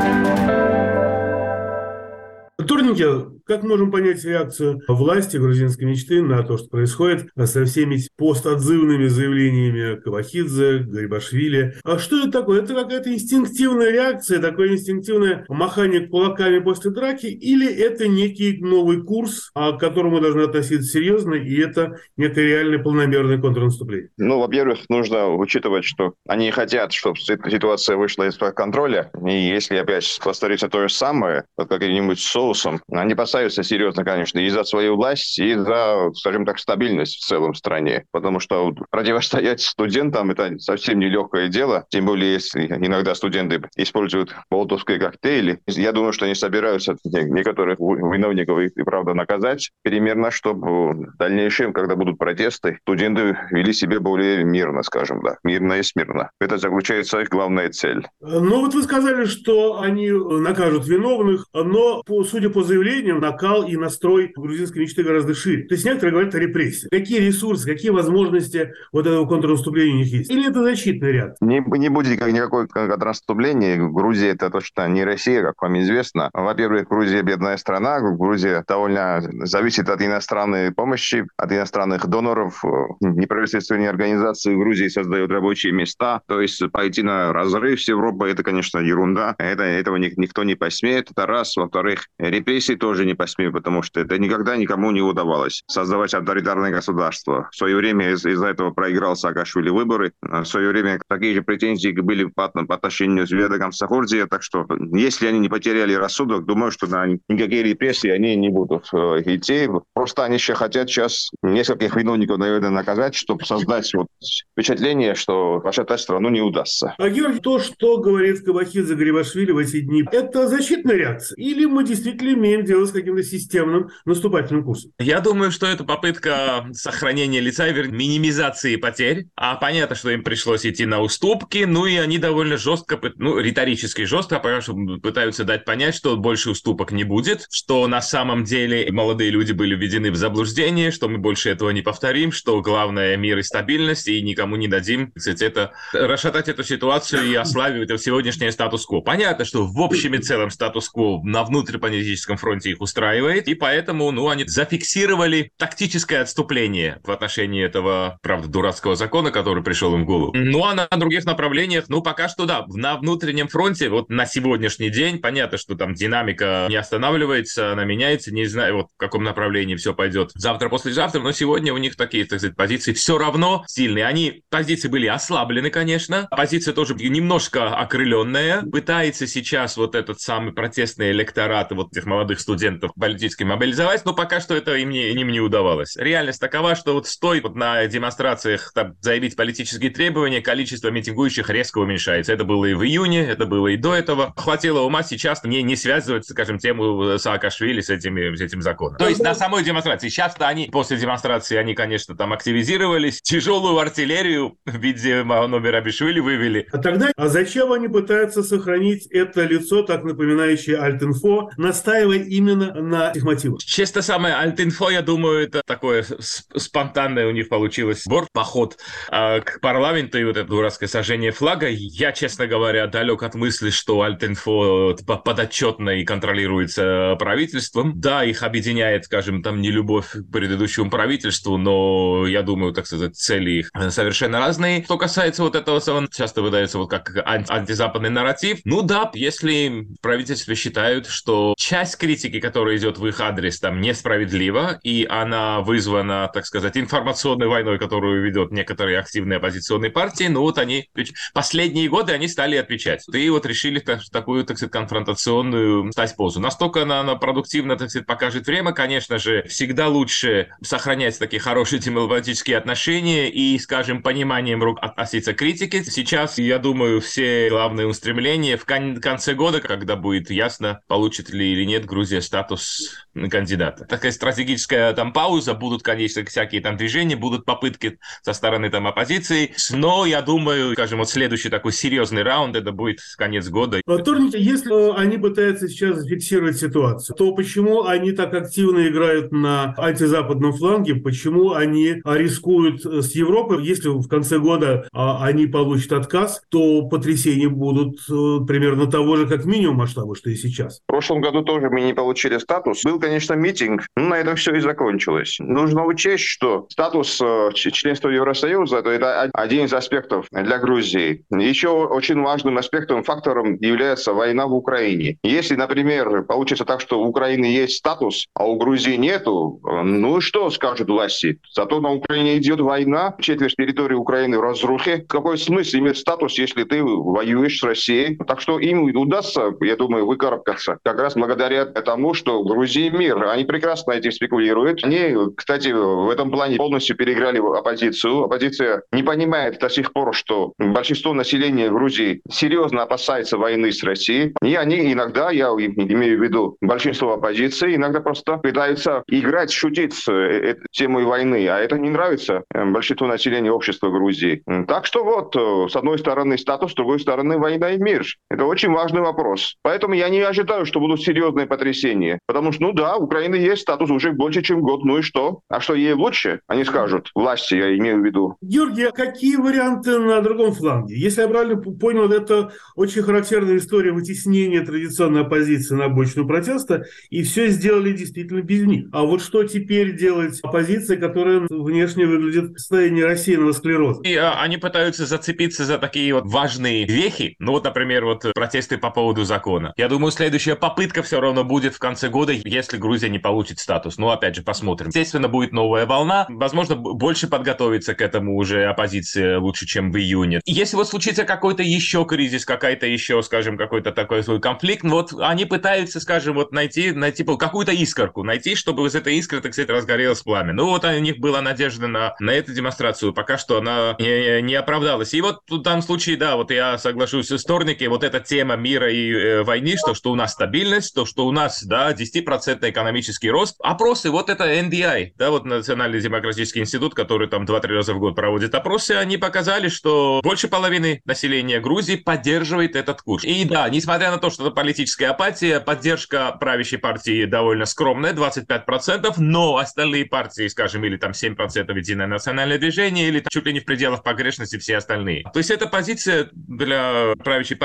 Торники, как можем понять реакцию власти грузинской мечты на то, что происходит со всеми постотзывными заявлениями Кавахидзе, Гарибашвили? А что это такое? Это какая-то инстинктивная реакция, такое инстинктивное махание кулаками после драки, или это некий новый курс, к которому мы должны относиться серьезно, и это некое реальное полномерное контрнаступление? Ну, во-первых, нужно учитывать, что они хотят, чтобы ситуация вышла из-под контроля, и если опять повторится то же самое, вот каким-нибудь соусом, они поставятся серьезно, конечно, и за свою власть, и за, скажем так, стабильность в целом в стране. Потому что противостоять студентам – это совсем нелегкое дело. Тем более, если иногда студенты используют молотовские коктейли. Я думаю, что они собираются некоторых виновников и, и правда наказать. Примерно, чтобы в дальнейшем, когда будут протесты, студенты вели себя более мирно, скажем, да. Мирно и смирно. Это заключается их главная цель. Ну вот вы сказали, что они накажут виновных, но, судя по заявлениям, накал и настрой грузинской мечты гораздо шире. То есть некоторые говорят о репрессиях. Какие ресурсы, какие возможности вот этого контрнаступления у них есть? Или это защитная реакция? Не, не будет никакой контрнаступления. Грузия – это точно не Россия, как вам известно. Во-первых, Грузия – бедная страна. Грузия довольно зависит от иностранной помощи, от иностранных доноров. Неправительственные организации в Грузии создают рабочие места. То есть пойти на разрыв с Европой – это, конечно, ерунда. Это, этого никто не посмеет. Это раз. Во-вторых, репрессии тоже не посмеют, потому что это никогда никому не удавалось. Создавать авторитарное государство. В свое время из- из-за этого проиграл Саакашвили выборы. В свое время такие же претензии были по, по отношению с Ведагом Сахурдзе. Так что, если они не потеряли рассудок, думаю, что на никакие репрессии они не будут э, идти. Просто они еще хотят сейчас нескольких виновников, наверное, наказать, чтобы создать вот впечатление, что пошатать страну не удастся. А, Георгий, то, что говорит Кавахидзе Гарибашвили в эти дни, это защитная реакция? Или мы действительно имеем дело с каким-то системным наступательным курсом? Я думаю, что это попытка сохранения лица и минимизации потерь. А понятно, что им пришлось идти на уступки, ну и они довольно жестко, ну, риторически жестко, потому что пытаются дать понять, что больше уступок не будет, что на самом деле молодые люди были введены в заблуждение, что мы больше этого не повторим, что главное мир и стабильность, и никому не дадим, кстати, это расшатать эту ситуацию и ослабить сегодняшнее статус-кво. Понятно, что в общем и целом статус-кво на внутриполитическом фронте их устраивает, и поэтому, ну, они зафиксировали тактическое отступление в отношении этого, правда, дурацкого закона, который пришел им в голову. Ну, а на других направлениях, ну, пока что, да, на внутреннем фронте, вот на сегодняшний день, понятно, что там динамика не останавливается, она меняется, не знаю, вот в каком направлении все пойдет завтра, послезавтра, но сегодня у них такие, так сказать, позиции все равно сильные. Они, позиции были ослаблены, конечно, позиция тоже немножко окрыленная, пытается сейчас вот этот самый протестный электорат вот этих молодых студентов политически мобилизовать, но пока что это им не, им не удавалось. Реальность такова, что вот стоит вот на демонстрациях там, заявить политические требования, количество митингующих резко уменьшается. Это было и в июне, это было и до этого. Хватило ума сейчас не, не связывать, скажем, тему Саакашвили с, этими, с этим законом. То есть на самой демонстрации. Сейчас-то они, после демонстрации, они, конечно, там активизировались, тяжелую артиллерию в виде Мирабишвили вывели. А тогда, а зачем они пытаются сохранить это лицо, так напоминающее Альтинфо, настаивая именно на этих мотивах? Честно, самое Альтинфо, я думаю, это такое спонтанное у них получилось сбор, поход э, к парламенту и вот это дурацкое сожжение флага. Я, честно говоря, далек от мысли, что Альтинфо подотчетно и контролируется правительством. Да, их объединяет, скажем, там нелюбовь к предыдущему правительству, но я думаю, так сказать, цели их совершенно разные. Что касается вот этого, он часто выдается вот как антизападный нарратив. Ну да, если в правительстве считают, что часть критики, которая идет в их адрес, там несправедлива, и она вызвана, так сказать, информационной войной, которую ведет некоторые активные оппозиционные партии, ну вот они последние годы они стали отвечать. И вот решили так, такую, так сказать, конфронтационную стать позу. Настолько она, она продуктивно, так сказать, покажет время, конечно же, всегда лучше сохранять такие хорошие дипломатические отношения и, скажем, пониманием рук относиться к критике. Сейчас, я думаю, все главные устремления в кон- конце года, когда будет ясно, получит ли или нет Грузия статус кандидата. Такая стратегическая там пауза, будут, конечно, всякие там движения, будут попытки со стороны там оппозиции, но я думаю, скажем, вот следующий такой серьезный раунд, это будет конец года. Торники, если они пытаются сейчас зафиксировать ситуацию, то почему они так активно играют на антизападном фланге, почему они рискуют с Европой? Если в конце года они получат отказ, то потрясения будут примерно того же, как минимум масштаба, что и сейчас. В прошлом году тоже мы не получили статус. Был, конечно, митинг, но на этом все и закончилось. Нужно учесть, что статус членства Евросоюза – это один из аспектов для Грузии. Еще очень важным аспектом, фактором является война в Украине. Если, например, получится так, что у Украины есть статус, а у Грузии нету, ну и что скажут власти? Зато на Украине идет война, четверть территории Украины в разрухе. Какой смысл иметь статус, если ты воюешь с Россией? Так что им удастся, я думаю, выкарабкаться как раз благодаря тому, что в Грузии мир. Они прекрасно этим спекулируют. Они, кстати, в этом плане полностью переиграли оппозицию. Оппозиция не понимает до сих пор, что большинство населения Грузии серьезно опасается войны с Россией. И они иногда, я имею в виду большинство оппозиции, иногда просто пытаются играть, шутить с темой войны. А это не нравится большинству населения общества Грузии. Так что вот, с одной стороны статус, с другой стороны война и мир. Это очень важный вопрос. Поэтому я не ожидаю, что будут серьезные потрясения. Потому что, ну да, у Украины есть статус уже больше, чем год. Ну и что? А что ей лучше? Они скажут. Власти, я имею в виду. Георгий, какие варианты на другом фланге? Если я правильно понял, это очень характерная история вытеснения традиционной оппозиции на обочину протеста, и все сделали действительно без них. А вот что теперь делать оппозиция, которая внешне выглядит в состоянии рассеянного склероза? И а, они пытаются зацепиться за такие вот важные вехи. Ну вот, например, вот протесты по поводу закона. Я думаю, следующая попытка все равно будет в конце года, если Грузия не получит статус. Ну, опять же, посмотрим. Естественно, будет новая волна. Возможно, больше подготовиться к этому уже оппозиция лучше, чем в июне. И если вот случится какой-то еще кризис, какая-то еще, скажем, какой-то такой свой конфликт, вот они пытаются, скажем, вот найти, найти какую-то искорку, найти, чтобы из этой искры, так сказать, разгорелось пламя. Ну вот у них была надежда на, на эту демонстрацию, пока что она не, не оправдалась. И вот в данном случае, да, вот я соглашусь с Торники, вот эта тема мира и э, войны, что, что у нас стабильность, то, что у нас, да, десять процентов экономический рост. Опросы, вот это эн ди ай, да, вот Национальный демократический институт, который там два-три раза в год проводит опросы, они показали, что больше половины населения Грузии поддерживает этот курс. И да, несмотря на то, что это политическая апатия, поддержка правящей партии довольно скромная, двадцать пять процентов, но остальные партии, скажем, или там семь процентов Единое национальное движение, или там, чуть ли не в пределах погрешности все остальные. То есть эта позиция для правящей партии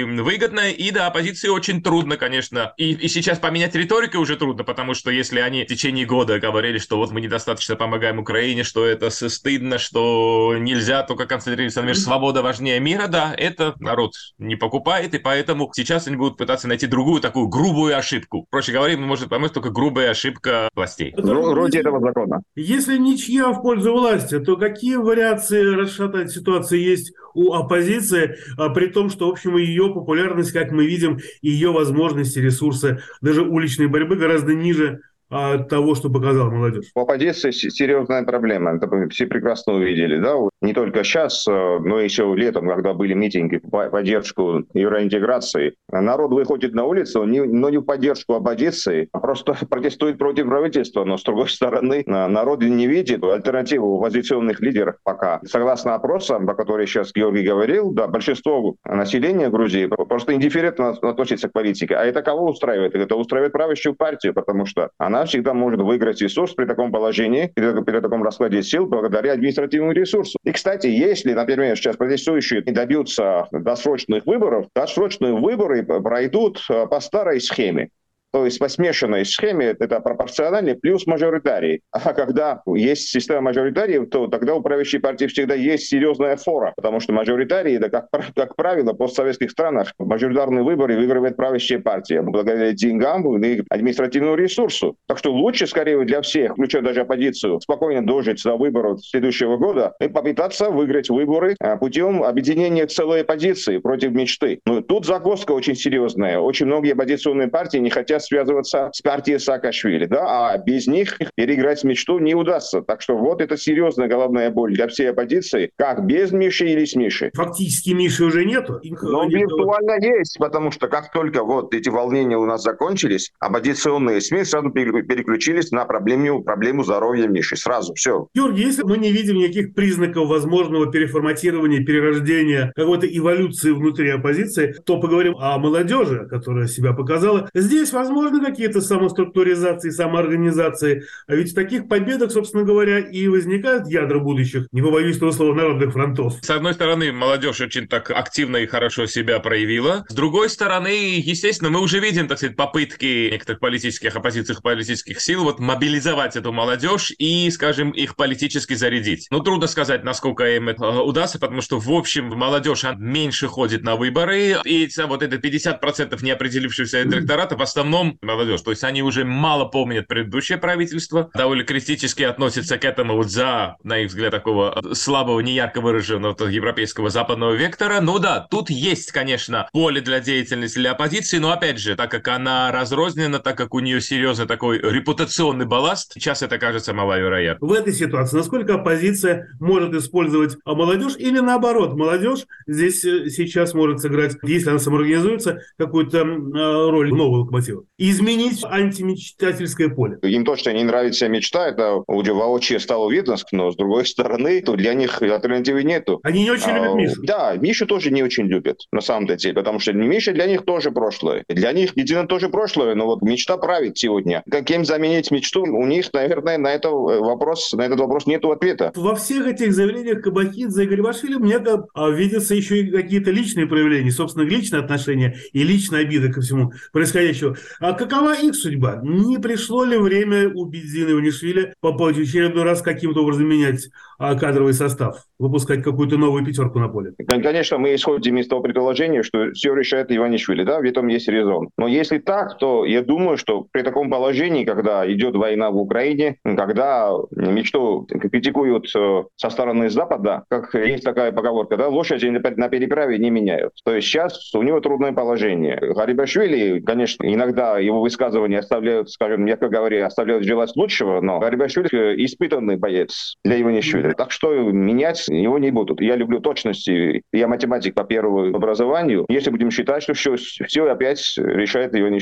оппозиции выгодно, и да, оппозиции очень трудно, конечно. И, и сейчас поменять риторику уже трудно, потому что если они в течение года говорили, что вот мы недостаточно помогаем Украине, что это стыдно, что нельзя только концентрироваться на мире, свобода важнее мира, да, это народ не покупает, и поэтому сейчас они будут пытаться найти другую такую грубую ошибку. Проще говоря, может помочь только грубая ошибка властей. Вроде этого закона. Если ничья в пользу власти, то какие вариации расшатать ситуацию есть у оппозиции, а при том, что, в общем, ее популярность, как мы видим, ее возможности, ресурсы, даже уличной борьбы гораздо ниже от того, что показала молодежь? У оппозиции серьезная проблема. Это мы все прекрасно увидели, да? Не только сейчас, но еще летом, когда были митинги по поддержку евроинтеграции. Народ выходит на улицу, но не в поддержку оппозиции, а просто протестует против правительства. Но, с другой стороны, народ не видит альтернативу у оппозиционных лидеров пока. Согласно опросам, о которых сейчас Георгий говорил, да, большинство населения Грузии просто индифферентно относится к политике. А это кого устраивает? Это устраивает правящую партию, потому что она всегда может выиграть ресурс при таком положении, при, при таком раскладе сил, благодаря административному ресурсу. И, кстати, если, например, сейчас протестующие не добьются досрочных выборов, досрочные выборы пройдут по старой схеме. То есть по смешанной схеме это пропорциональный плюс мажоритарий. А когда есть система мажоритариев, то тогда у правящей партии всегда есть серьезная фора. Потому что мажоритарии, да, как, как правило, в постсоветских странах мажоритарные выборы выигрывает правящая партия благодаря деньгам и административному ресурсу. Так что лучше, скорее, для всех, включая даже оппозицию, спокойно дожить до выборов следующего года и попытаться выиграть выборы путем объединения целой оппозиции против мечты. Но тут загвоздка очень серьезная. Очень многие оппозиционные партии не хотят связываться с партией Саакашвили, да, а без них переиграть мечту не удастся. Так что вот это серьезная головная боль для всей оппозиции, как без Миши или с Мишей. Фактически Миши уже нету? Но виртуально есть, потому что как только вот эти волнения у нас закончились, оппозиционные СМИ сразу переключились на проблему, проблему здоровья Миши. Сразу, все. Георгий, если мы не видим никаких признаков возможного переформатирования, перерождения, какой-то эволюции внутри оппозиции, то поговорим о молодежи, которая себя показала. Здесь, возможно, Возможно, какие-то самоструктуризации, самоорганизации. А ведь в таких победах, собственно говоря, и возникают ядра будущих, не побоюсь этого слова, народных фронтов. С одной стороны, молодежь очень так активно и хорошо себя проявила. С другой стороны, естественно, мы уже видим, так сказать, попытки некоторых политических, оппозиционных политических сил вот мобилизовать эту молодежь и, скажем, их политически зарядить. Ну, трудно сказать, насколько им это удастся, потому что, в общем, молодежь меньше ходит на выборы, и вот это пятьдесят процентов неопределившегося электората в основном молодежь. То есть они уже мало помнят предыдущее правительство, довольно критически относятся к этому вот за, на их взгляд, такого слабого, неярко выраженного европейского западного вектора. Ну да, тут есть, конечно, поле для деятельности для оппозиции, но опять же, так как она разрознена, так как у нее серьезный такой репутационный балласт, сейчас это кажется маловероятно. В этой ситуации насколько оппозиция может использовать молодежь или наоборот, молодежь здесь сейчас может сыграть, если она самоорганизуется, какую-то роль нового локомотива? Изменить антимечтательское поле. Им то, что не нравится мечта, это уже воочию стало видно, но с другой стороны, то для них альтернативы нету. Они не очень а, любят Мишу. Да, Мишу тоже не очень любят, на самом-то деле, потому что Миша для них тоже прошлое. Для них едино тоже прошлое, но вот мечта правит сегодня. Каким заменить мечту? У них, наверное, на, это вопрос, на этот вопрос нет ответа. Во всех этих заявлениях Кабахидзе и Гарибашвили мне видятся еще и какие-то личные проявления, собственно, личные отношения и личная обида ко всему происходящему. А какова их судьба? Не пришло ли время у Бедзина и Иванишвили попасть в очередной раз каким-то образом менять а, кадровый состав, выпускать какую-то новую пятерку на поле? Конечно, мы исходим из того предположения, что все решает Иванишвили, да, в этом есть резон. Но если так, то я думаю, что при таком положении, когда идет война в Украине, когда мечту критикуют со стороны Запада, как есть такая поговорка, да, лошади на переправе не меняют. То есть сейчас у него трудное положение. Гарибашвили, конечно, иногда его высказывания оставляют, скажем, мягко говоря, оставляют желать лучшего, но Гарибашвили испытанный боец для Иванишвили. Так что менять его не будут. Я люблю точности. Я математик по первому образованию. Если будем считать, что все, все опять решает Иванишвили.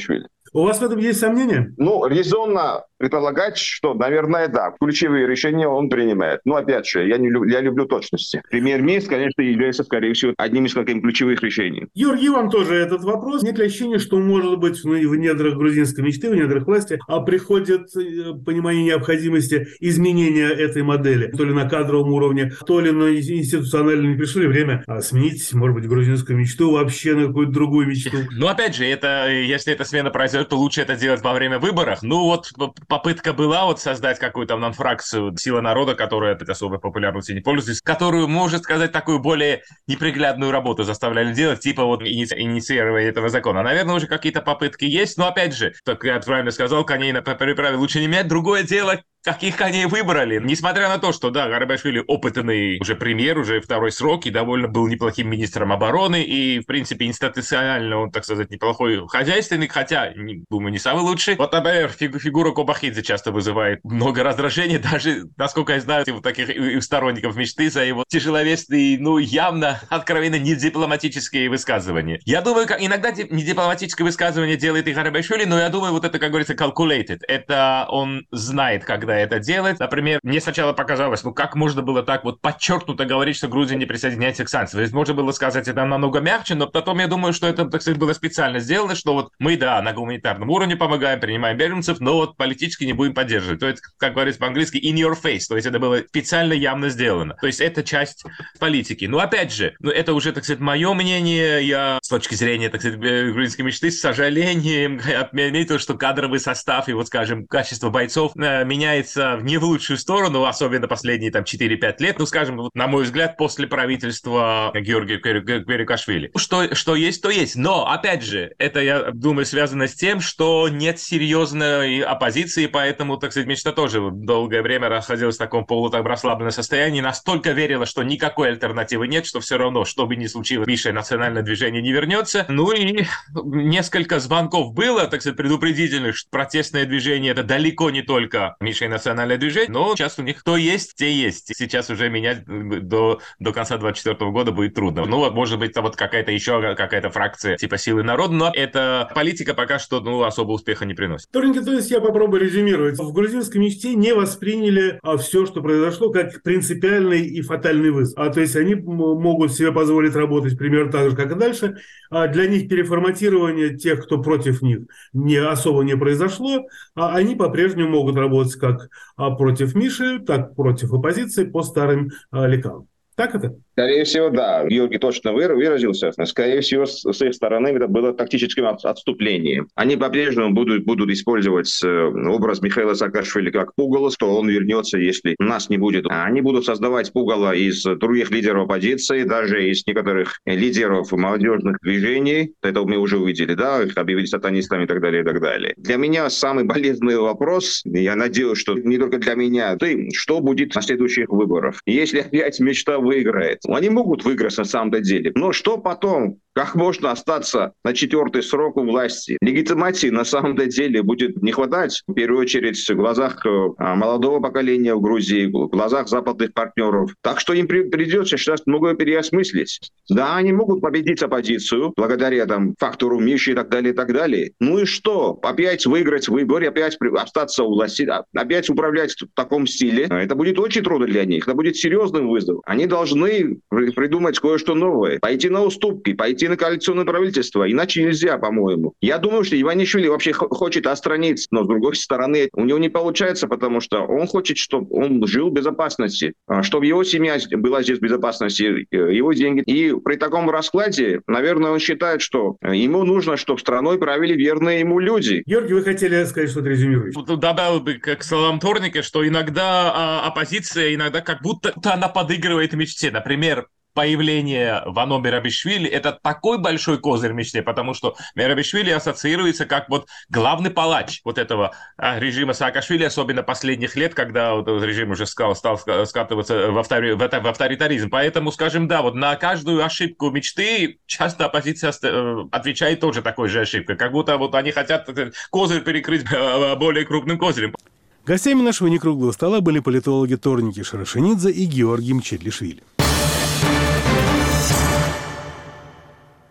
У вас в этом есть сомнения? Ну, резонно предполагать, что, наверное, да, ключевые решения он принимает. Но, опять же, я, не люб, я люблю точности. Премьер-министр, конечно, является, скорее всего, одним из каких ключевых решений. Георгий, вам тоже этот вопрос. Нет ли ощущения, что, может быть, ну, в недрах грузинской мечты, в недрах власти, а приходит понимание необходимости изменения этой модели? То ли на кадровом уровне, то ли на институциональном. Не пришло ли время сменить, может быть, грузинскую мечту вообще на какую-то другую мечту? Ну, опять же, это, если эта смена произойдет, то лучше это делать во время выборов. Ну, вот попытка была вот создать какую-то нон-фракцию «Сила народа», которая особой популярностью не пользуется, которую, можно сказать, такую более неприглядную работу заставляли делать, типа вот иници- инициирования этого закона. Наверное, уже какие-то попытки есть, но, опять же, как я правильно сказал, коней на переправе лучше не менять. Другое дело, каких коней выбрали. Несмотря на то, что, да, Гарибашвили опытный уже премьер, уже второй срок, и довольно был неплохим министром обороны, и, в принципе, институционально он, так сказать, неплохой хозяйственник, хотя, не, думаю, не самый лучший. Вот, например, фигура Кобахидзе часто вызывает много раздражения, даже, насколько я знаю, у таких у сторонников мечты за его тяжеловесные, ну, явно, откровенно недипломатические высказывания. Я думаю, как иногда недипломатическое высказывание делает и Гарибашвили, но я думаю, вот это, как говорится, calculated. Это он знает, когда это делать. Например, мне сначала показалось, ну как можно было так вот подчеркнуто говорить, что Грузия не присоединяется к санкциям. То есть можно было сказать это намного мягче, но потом я думаю, что это, так сказать, было специально сделано, что вот мы, да, на гуманитарном уровне помогаем, принимаем беженцев, но вот политически не будем поддерживать. То есть, как говорится по-английски, in your face. То есть это было специально явно сделано. То есть это часть политики. Но опять же, ну это уже, так сказать, мое мнение. Я с точки зрения, так сказать, грузинской мечты, с сожалением отметил, что кадровый состав и вот, скажем, качество бойцов меняется не в лучшую сторону, особенно последние там четыре-пять лет, ну, скажем, вот, на мой взгляд, после правительства Георгия Кверикашвили. Что, что есть, то есть. Но, опять же, это, я думаю, связано с тем, что нет серьезной оппозиции, поэтому, так сказать, мечта тоже долгое время находилась в таком полу там расслабленном состоянии, настолько верила, что никакой альтернативы нет, что все равно, что бы ни случилось, Миша национальное движение не вернется. Ну и несколько звонков было, так сказать, предупредительных, что протестное движение — это далеко не только Миша национальное движение, но сейчас у них кто есть, те есть. Сейчас уже менять до, до конца двадцать четвёртого года будет трудно. Ну, вот, может быть, вот какая-то еще какая-то фракция типа «Силы народа», но эта политика пока что, ну, особо успеха не приносит. Торники, то есть я попробую резюмировать. В грузинской мечте не восприняли а, все, что произошло, как принципиальный и фатальный вызов. А, то есть они могут себе позволить работать примерно так же, как и дальше. А для них переформатирование тех, кто против них, не особо не произошло. А они по-прежнему могут работать как а, против Миши, так против оппозиции по старым а, лекалам. Так это? Скорее всего, да. Георгий точно выразился. Скорее всего, с их стороны это было тактическим отступлением. Они по-прежнему будут, будут использовать образ Михаила Саакашвили как пугало, что он вернется, если нас не будет. Они будут создавать пугало из других лидеров оппозиции, даже из некоторых лидеров молодежных движений. Это мы уже увидели, да, их объявили сатанистами и так далее, и так далее. Для меня самый болезненный вопрос, я надеюсь, что не только для меня, ты, что будет на следующих выборах? Если опять мечта выиграет. Они могут выиграть на самом деле. Но что потом? Как можно остаться на четвертый срок у власти? Легитимации на самом деле будет не хватать, в первую очередь, в глазах молодого поколения в Грузии, в глазах западных партнеров. Так что им придется сейчас многое переосмыслить. Да, они могут победить оппозицию, благодаря там, фактору Миши и так далее, и так далее. Ну и что? Опять выиграть выборы, опять остаться у власти, опять управлять в таком стиле. Это будет очень трудно для них. Это будет серьезным вызовом. Они должны придумать кое-что новое. Пойти на уступки, пойти на коалиционное правительство. Иначе нельзя, по-моему. Я думаю, что Иванишвили вообще хочет отстраниться, но с другой стороны, у него не получается, потому что он хочет, чтобы он жил в безопасности, чтобы его семья была здесь в безопасности, его деньги. И при таком раскладе, наверное, он считает, что ему нужно, чтобы страной правили верные ему люди. Георгий, вы хотели сказать что-то резюмирующее? Добавил бы к словам Торника, что иногда а, оппозиция, иногда как будто она подыгрывает мечте. Например, появление Вано Мерабишвили – это такой большой козырь мечты, потому что Мерабишвили ассоциируется как вот главный палач вот этого режима Саакашвили, особенно последних лет, когда вот режим уже стал, стал скатываться в, автори, в, в авторитаризм. Поэтому, скажем, да, вот на каждую ошибку мечты часто оппозиция отвечает тоже такой же ошибкой, как будто вот они хотят козырь перекрыть более крупным козырем. Гостями нашего некруглого стола были политологи Торники Шарашенидзе и Георгий Мчедлишвили.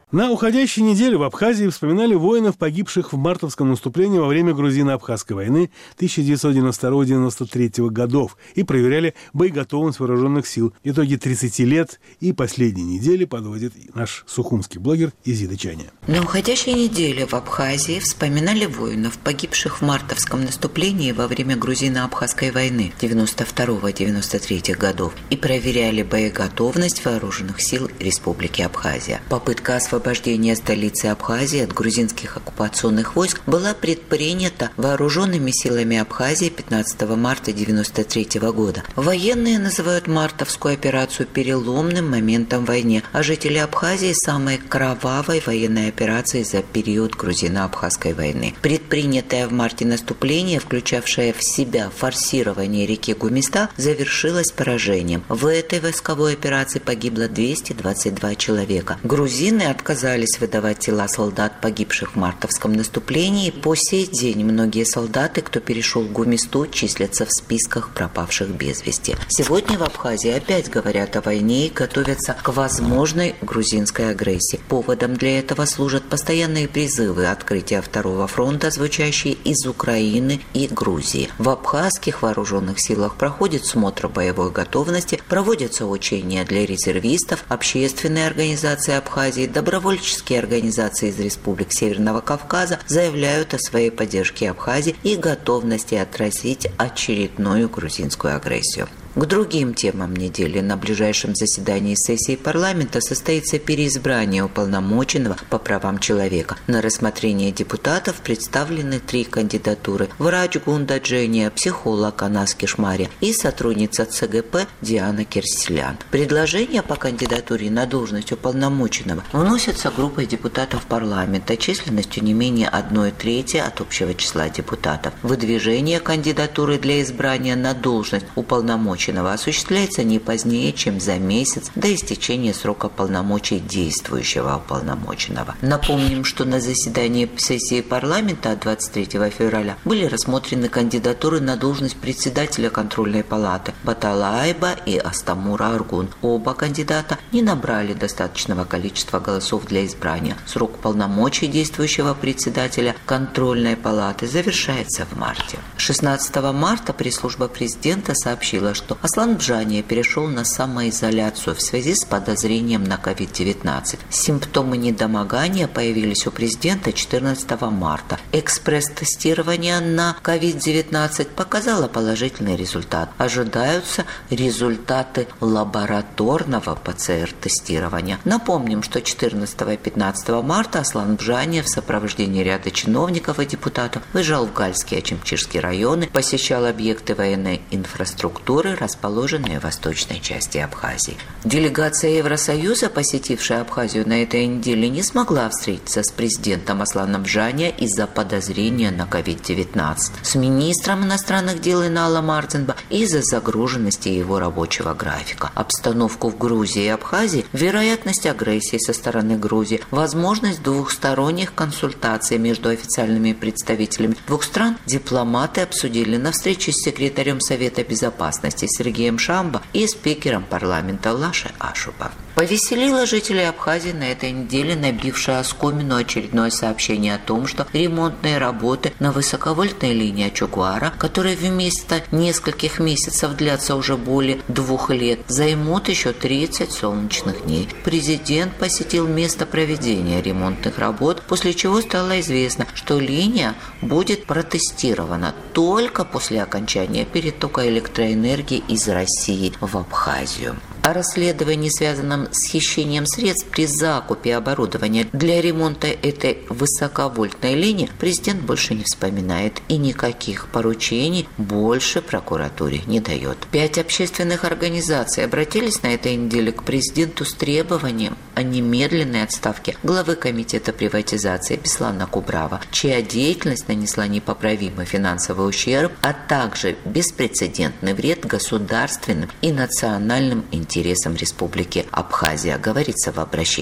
На уходящей неделе в Абхазии вспоминали воинов, погибших в мартовском наступлении во время грузино-абхазской войны тысяча девятьсот девяносто второго — девяносто третьего годов и проверяли боеготовность вооруженных сил. Итоги тридцати лет и последней недели подводит наш сухумский блогер Изида Чаня. На уходящей неделе в Абхазии вспоминали воинов, погибших в мартовском наступлении во время грузино-абхазской войны девяносто второго — девяносто третьего годов и проверяли боеготовность вооруженных сил Республики Абхазия. Попытка освобождения Освобождение столицы Абхазии от грузинских оккупационных войск была предпринята вооруженными силами Абхазии пятнадцатого марта девяносто третьего года. Военные называют мартовскую операцию переломным моментом в войне, а жители Абхазии – самой кровавой военной операцией за период грузино-абхазской войны. Предпринятое в марте наступление, включавшее в себя форсирование реки Гумиста, завершилось поражением. В этой войсковой операции погибло двести двадцать два человека. Грузины отказались отказались выдавать тела солдат, погибших в мартовском наступлении. По сей день многие солдаты, кто перешел к Гумисту, числятся в списках пропавших без вести. Сегодня в Абхазии опять говорят о войне и готовятся к возможной грузинской агрессии. Поводом для этого служат постоянные призывы открытия второго фронта, звучащие из Украины и Грузии. В абхазских вооруженных силах проходит смотр боевой готовности, проводятся учения для резервистов, общественные организации Абхазии, добровольческие организации из республик Северного Кавказа заявляют о своей поддержке Абхазии и готовности отразить очередную грузинскую агрессию. К другим темам недели на ближайшем заседании сессии парламента состоится переизбрание уполномоченного по правам человека. На рассмотрение депутатов представлены три кандидатуры: врач Гунда Джения, психолог Анас Кишмария и сотрудница ЦГП Диана Кирселян. Предложения по кандидатуре на должность уполномоченного вносятся группой депутатов парламента численностью не менее одной трети от общего числа депутатов. Выдвижение кандидатуры для избрания на должность уполномоченного осуществляется не позднее, чем за месяц до истечения срока полномочий действующего уполномоченного. Напомним, что на заседании сессии парламента от двадцать третьего февраля были рассмотрены кандидатуры на должность председателя контрольной палаты Батала Айба и Астамура Аргун. Оба кандидата не набрали достаточного количества голосов для избрания. Срок полномочий действующего председателя контрольной палаты завершается в марте. шестнадцатого марта пресс-служба президента сообщила, что Аслан Бжания перешел на самоизоляцию в связи с подозрением на ковид девятнадцать. Симптомы недомогания появились у президента четырнадцатого марта. Экспресс-тестирование на ковид девятнадцать показало положительный результат. Ожидаются результаты лабораторного ПЦР-тестирования. Напомним, что четырнадцатого и пятнадцатого марта Аслан Бжания в сопровождении ряда чиновников и депутатов выезжал в Гальский и Ачимчирский районы, посещал объекты военной инфраструктуры, расположенные в восточной части Абхазии. Делегация Евросоюза, посетившая Абхазию на этой неделе, не смогла встретиться с президентом Асланом Бжания из-за подозрения на ковид девятнадцать, с министром иностранных дел Иналом Ардзенба из-за загруженности его рабочего графика. Обстановку в Грузии и Абхазии, вероятность агрессии со стороны Грузии, возможность двухсторонних консультаций между официальными представителями двух стран дипломаты обсудили на встрече с секретарем Совета безопасности Сергеем Шамбо и спикером парламента Лашей Ашупа. Повеселило жителей Абхазии на этой неделе набившее оскомину очередное сообщение о том, что ремонтные работы на высоковольтной линии Ачугуара, которые вместо нескольких месяцев длятся уже более двух лет, займут еще тридцать солнечных дней. Президент посетил место проведения ремонтных работ, после чего стало известно, что линия будет протестирована только после окончания перетока электроэнергии из России в Абхазию. О расследовании, связанном с хищением средств при закупе оборудования для ремонта этой высоковольтной линии, президент больше не вспоминает и никаких поручений больше прокуратуре не дает. Пять общественных организаций обратились на этой неделе к президенту с требованием о немедленной отставке главы комитета приватизации Беслана Кубрава, чья деятельность нанесла непоправимый финансовый ущерб, а также беспрецедентный вред государственным и национальным интересам Республики Абхазия, говорится в обращении.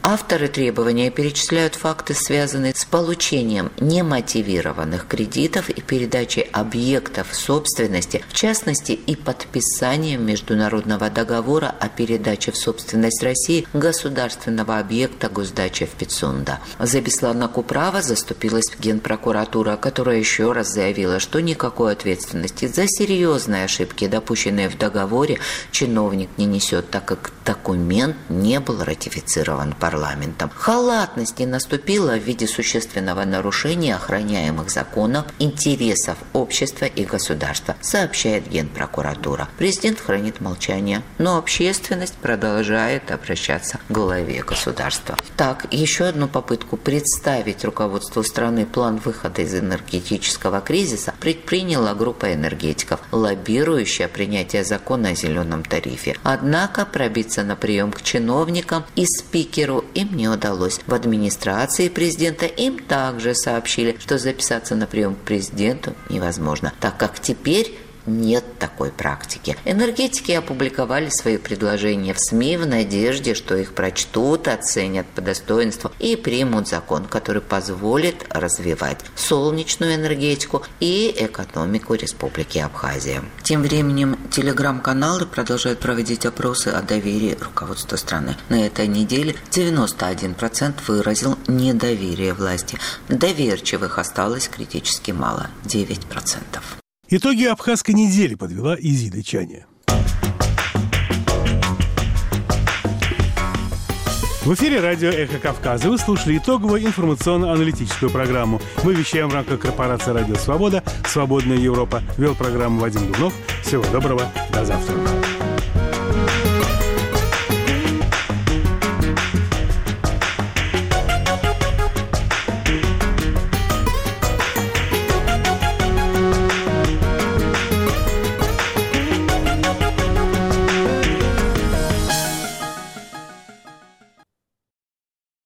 Авторы требования перечисляют факты, связанные с получением немотивированных кредитов и передачей объектов собственности, в частности и подписанием международного договора о передаче в собственность России государственного объекта госдача в Пицунда. За Беслана Куправа заступилась Генпрокуратура, которая еще раз заявила, что никакой ответственности за серьезные ошибки, допущенные в договоре, чиновник не несет, так как документ не был ратифицирован парламентом. Халатность не наступила в виде существенного нарушения охраняемых законов, интересов общества и государства, сообщает Генпрокуратура. Президент хранит молчание, но общественность продолжает обращаться к главе государства. Так, еще одну попытку представить руководству страны план выхода из энергетического кризиса предприняла группа энергетиков, лоббирующая принятие закона о зеленом тарифе. Однако пробиться на прием к чиновникам и спикеру им не удалось. В администрации президента им также сообщили, что записаться на прием к президенту невозможно, так как теперь нет такой практики. Энергетики опубликовали свои предложения в СМИ в надежде, что их прочтут, оценят по достоинству и примут закон, который позволит развивать солнечную энергетику и экономику Республики Абхазия. Тем временем телеграм-каналы продолжают проводить опросы о доверии руководства страны. На этой неделе девяносто один процент выразил недоверие власти. Доверчивых осталось критически мало – девять процентов. Итоги абхазской недели подвела Изида Чаня. В эфире радио «Эхо Кавказа». Вы слушали итоговую информационно-аналитическую программу. Мы вещаем в рамках корпорации «Радио Свобода», «Свободная Европа». Вел программу Вадим Дубнов. Всего доброго. До завтра.